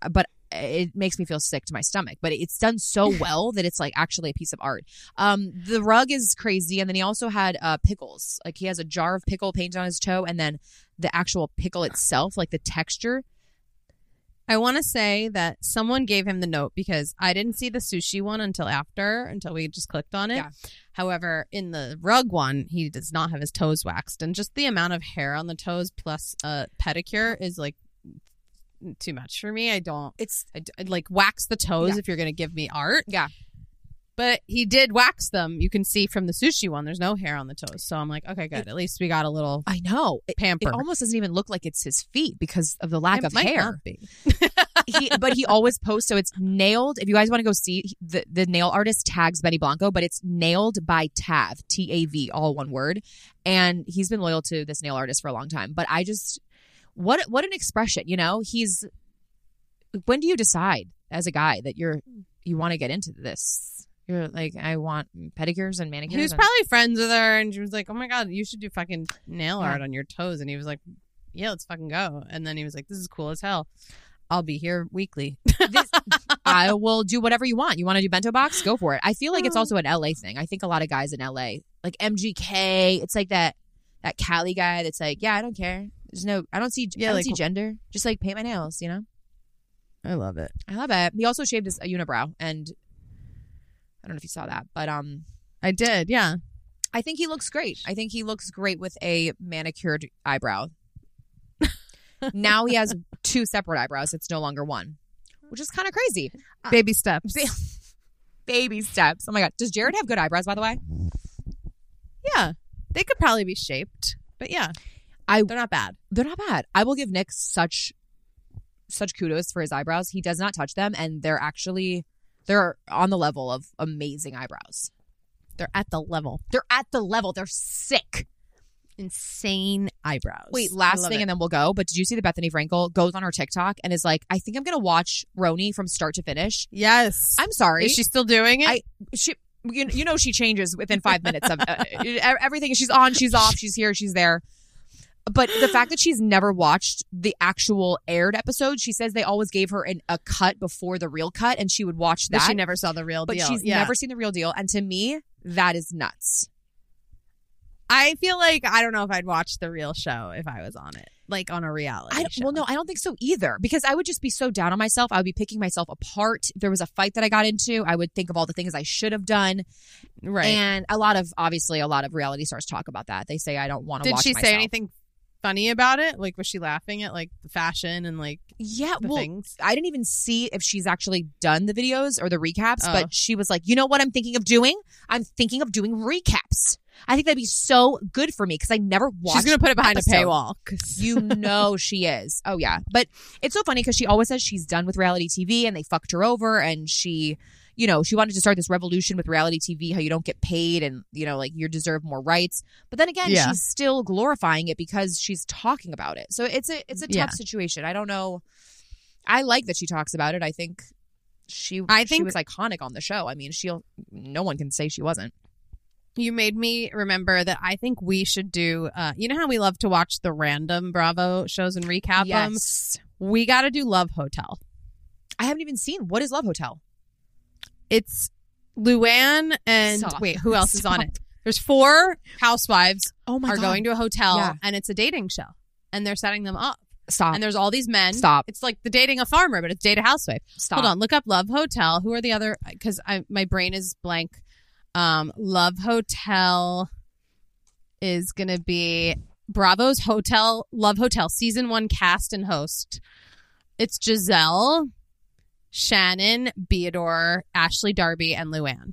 it makes me feel sick to my stomach. But it's done so well that it's like actually a piece of art. Um, the rug is crazy, and then he also had uh pickles. Like he has a jar of pickle paint on his toe, and then the actual pickle itself, like the texture. I want to say that someone gave him the note because I didn't see the sushi one until after, until we just clicked on it. Yeah. However, in the rug one, he does not have his toes waxed. And just the amount of hair on the toes plus a pedicure is like too much for me. I don't, It's I, d- I'd like wax the toes Yeah. if you're going to give me art. yeah. But he did wax them. You can see from the sushi one, there's no hair on the toes. So I'm like, okay, good. At least we got a little I know. It, pamper. it almost doesn't even look like it's his feet because of the lack It of might hair. not be. he, but he always posts, so it's nailed. If you guys want to go see, the, the nail artist tags Benny Blanco, but it's nailed by Tav, T A V, all one word. And he's been loyal to this nail artist for a long time. But I just, what what an expression, you know? He's, when do you decide as a guy that you're, you want to get into this? You're like, I want pedicures and manicures. He was and- probably friends with her, and she was like, "Oh my god, you should do fucking nail Yeah. art on your toes." And he was like, "Yeah, let's fucking go." And then he was like, "This is cool as hell. I'll be here weekly." this, I will do whatever you want. You want to do bento box? Go for it. I feel like it's also an L A thing. I think a lot of guys in L A, like M G K, it's like that that Cali guy that's like, yeah, I don't care. There's no, I don't see, Yeah, I don't like- see gender. Just like paint my nails, you know. I love it. I love it. He also shaved his a unibrow, and I don't know if you saw that, but um, I did, yeah. I think he looks great. I think he looks great with a manicured eyebrow. Now he has two separate eyebrows. It's no longer one, which is kind of crazy. Baby steps. Baby steps. Oh my god. Does Jared have good eyebrows, by the way? Yeah, they could probably be shaped, but yeah, I they're not bad. they're not bad. I will give Nick such such kudos for his eyebrows. He does not touch them, and they're actually they're on the level of amazing eyebrows. They're at the level. They're at the level. They're sick. Insane eyebrows. Wait, I last love thing, it. and then we'll go. But did you see that Bethany Frankel goes on her TikTok and is like, I think I'm gonna watch Roni from start to finish. Yes. I'm sorry. Is she still doing it? I- she you, you know she changes within five minutes of uh, everything. She's on, she's off, she's here, she's there. But the fact that she's never watched the actual aired episode, she says they always gave her an, a cut before the real cut, and she would watch But that. she never saw the real but deal. she's Yeah. never seen the real deal, and to me, that is nuts. I feel like I don't know if I'd watch the real show if I was on it, like on a reality I don't, show. well, no, I don't think so either, because I would just be so down on myself. I would be picking myself apart. If there was a fight that I got into, I would think of all the things I should have done. Right. And a lot of, obviously, a lot of reality stars talk about that. They say, I don't want to Did watch she myself. say anything funny about it? Like, was she laughing at like the fashion and like Yeah, the well, things? I didn't even see if she's actually done the videos or the recaps, Oh. but she was like, you know what I'm thinking of doing? I'm thinking of doing recaps. I think that'd be so good for me because I never watched. She's gonna put it behind episode. a paywall. 'cause- You know she is. Oh yeah. But it's so funny because she always says she's done with reality T V and they fucked her over, and she, you know, she wanted to start this revolution with reality T V, how you don't get paid and, you know, like you deserve more rights. But then again, Yeah. she's still glorifying it because she's talking about it. So it's a it's a tough Yeah. situation. I don't know. I like that she talks about it. I think she I she think- was iconic on the show. I mean, she'll no one can say she wasn't. You made me remember that I think we should do. Uh, you know how we love to watch the random Bravo shows and recap them. Yes. We got to do Love Hotel. I haven't even seen what is Love Hotel? It's Luann and Stop. wait, who else is on Stop. it? There's four housewives Oh my are god. going to a hotel, Yeah. and it's a dating show, and they're setting them up. Stop. And there's all these men. Stop. It's like the dating a farmer, but it's date a housewife. Stop. Hold on, look up Love Hotel. Who are the other? Because I my brain is blank. Um, Love Hotel is gonna be Bravo's Hotel Love Hotel season one cast and host. It's Giselle, Shannon, Beador, Ashley Darby, and Luann.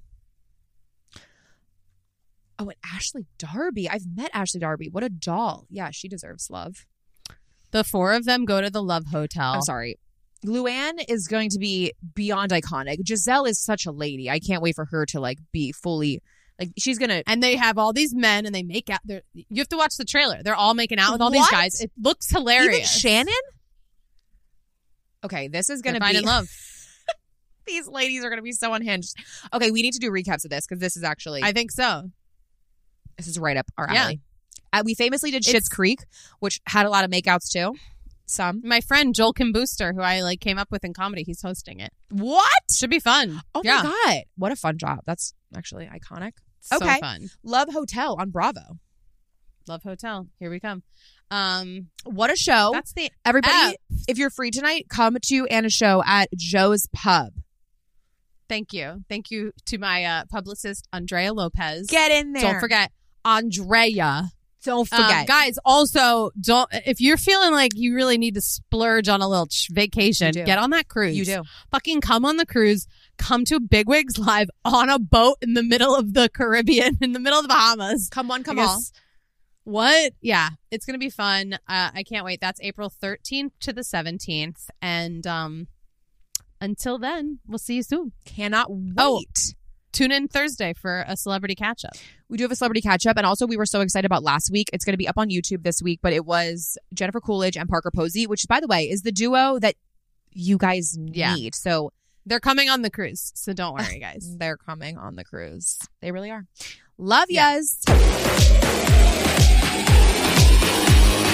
Oh, and Ashley Darby. I've met Ashley Darby. What a doll. Yeah, she deserves love. The four of them go to the Love Hotel. I'm sorry. Luann is going to be beyond iconic. Giselle is such a lady. I can't wait for her to like be fully like she's gonna. And they have all these men, and they make out. They're, you have to watch the trailer. They're all making out with all these What? guys. It looks hilarious. Even Shannon. Okay, this is They're gonna finding be love. These ladies are gonna be so unhinged. Okay, we need to do recaps of this because this is actually I think so. this is right up our Yeah. alley. Uh, we famously did Schitt's It's- Creek, which had a lot of makeouts too. Some. My friend Joel Kim Booster, who I like came up with in comedy, he's hosting it. What? Should be fun. Oh yeah. my God. What a fun job. That's actually iconic. So Okay. fun. Love Hotel on Bravo. Love Hotel. Here we come. Um, What a show. that's the Everybody, F. if you're free tonight, come to Anna's show at Joe's Pub. Thank you. Thank you to my uh, publicist, Andrea Lopez. Get in there. Don't forget, Andrea. Don't Um, forget. guys, also, don't if you're feeling like you really need to splurge on a little ch- vacation, You do. get on that cruise. You do. Fucking come on the cruise. Come to Bigwigs Live on a boat in the middle of the Caribbean, in the middle of the Bahamas. Come one, come I all. guess- What? Yeah, it's gonna be fun. Uh, I can't wait. That's April thirteenth to the seventeenth, and um, until then, we'll see you soon. Cannot wait. Oh. Tune in Thursday for a celebrity catch up. We do have a celebrity catch up. And also, we were so excited about last week. It's going to be up on YouTube this week, but it was Jennifer Coolidge and Parker Posey, which, by the way, is the duo that you guys need. Yeah. So They're coming on the cruise, so don't worry, guys. they're coming on the cruise. They really are. Love Yeah. yas.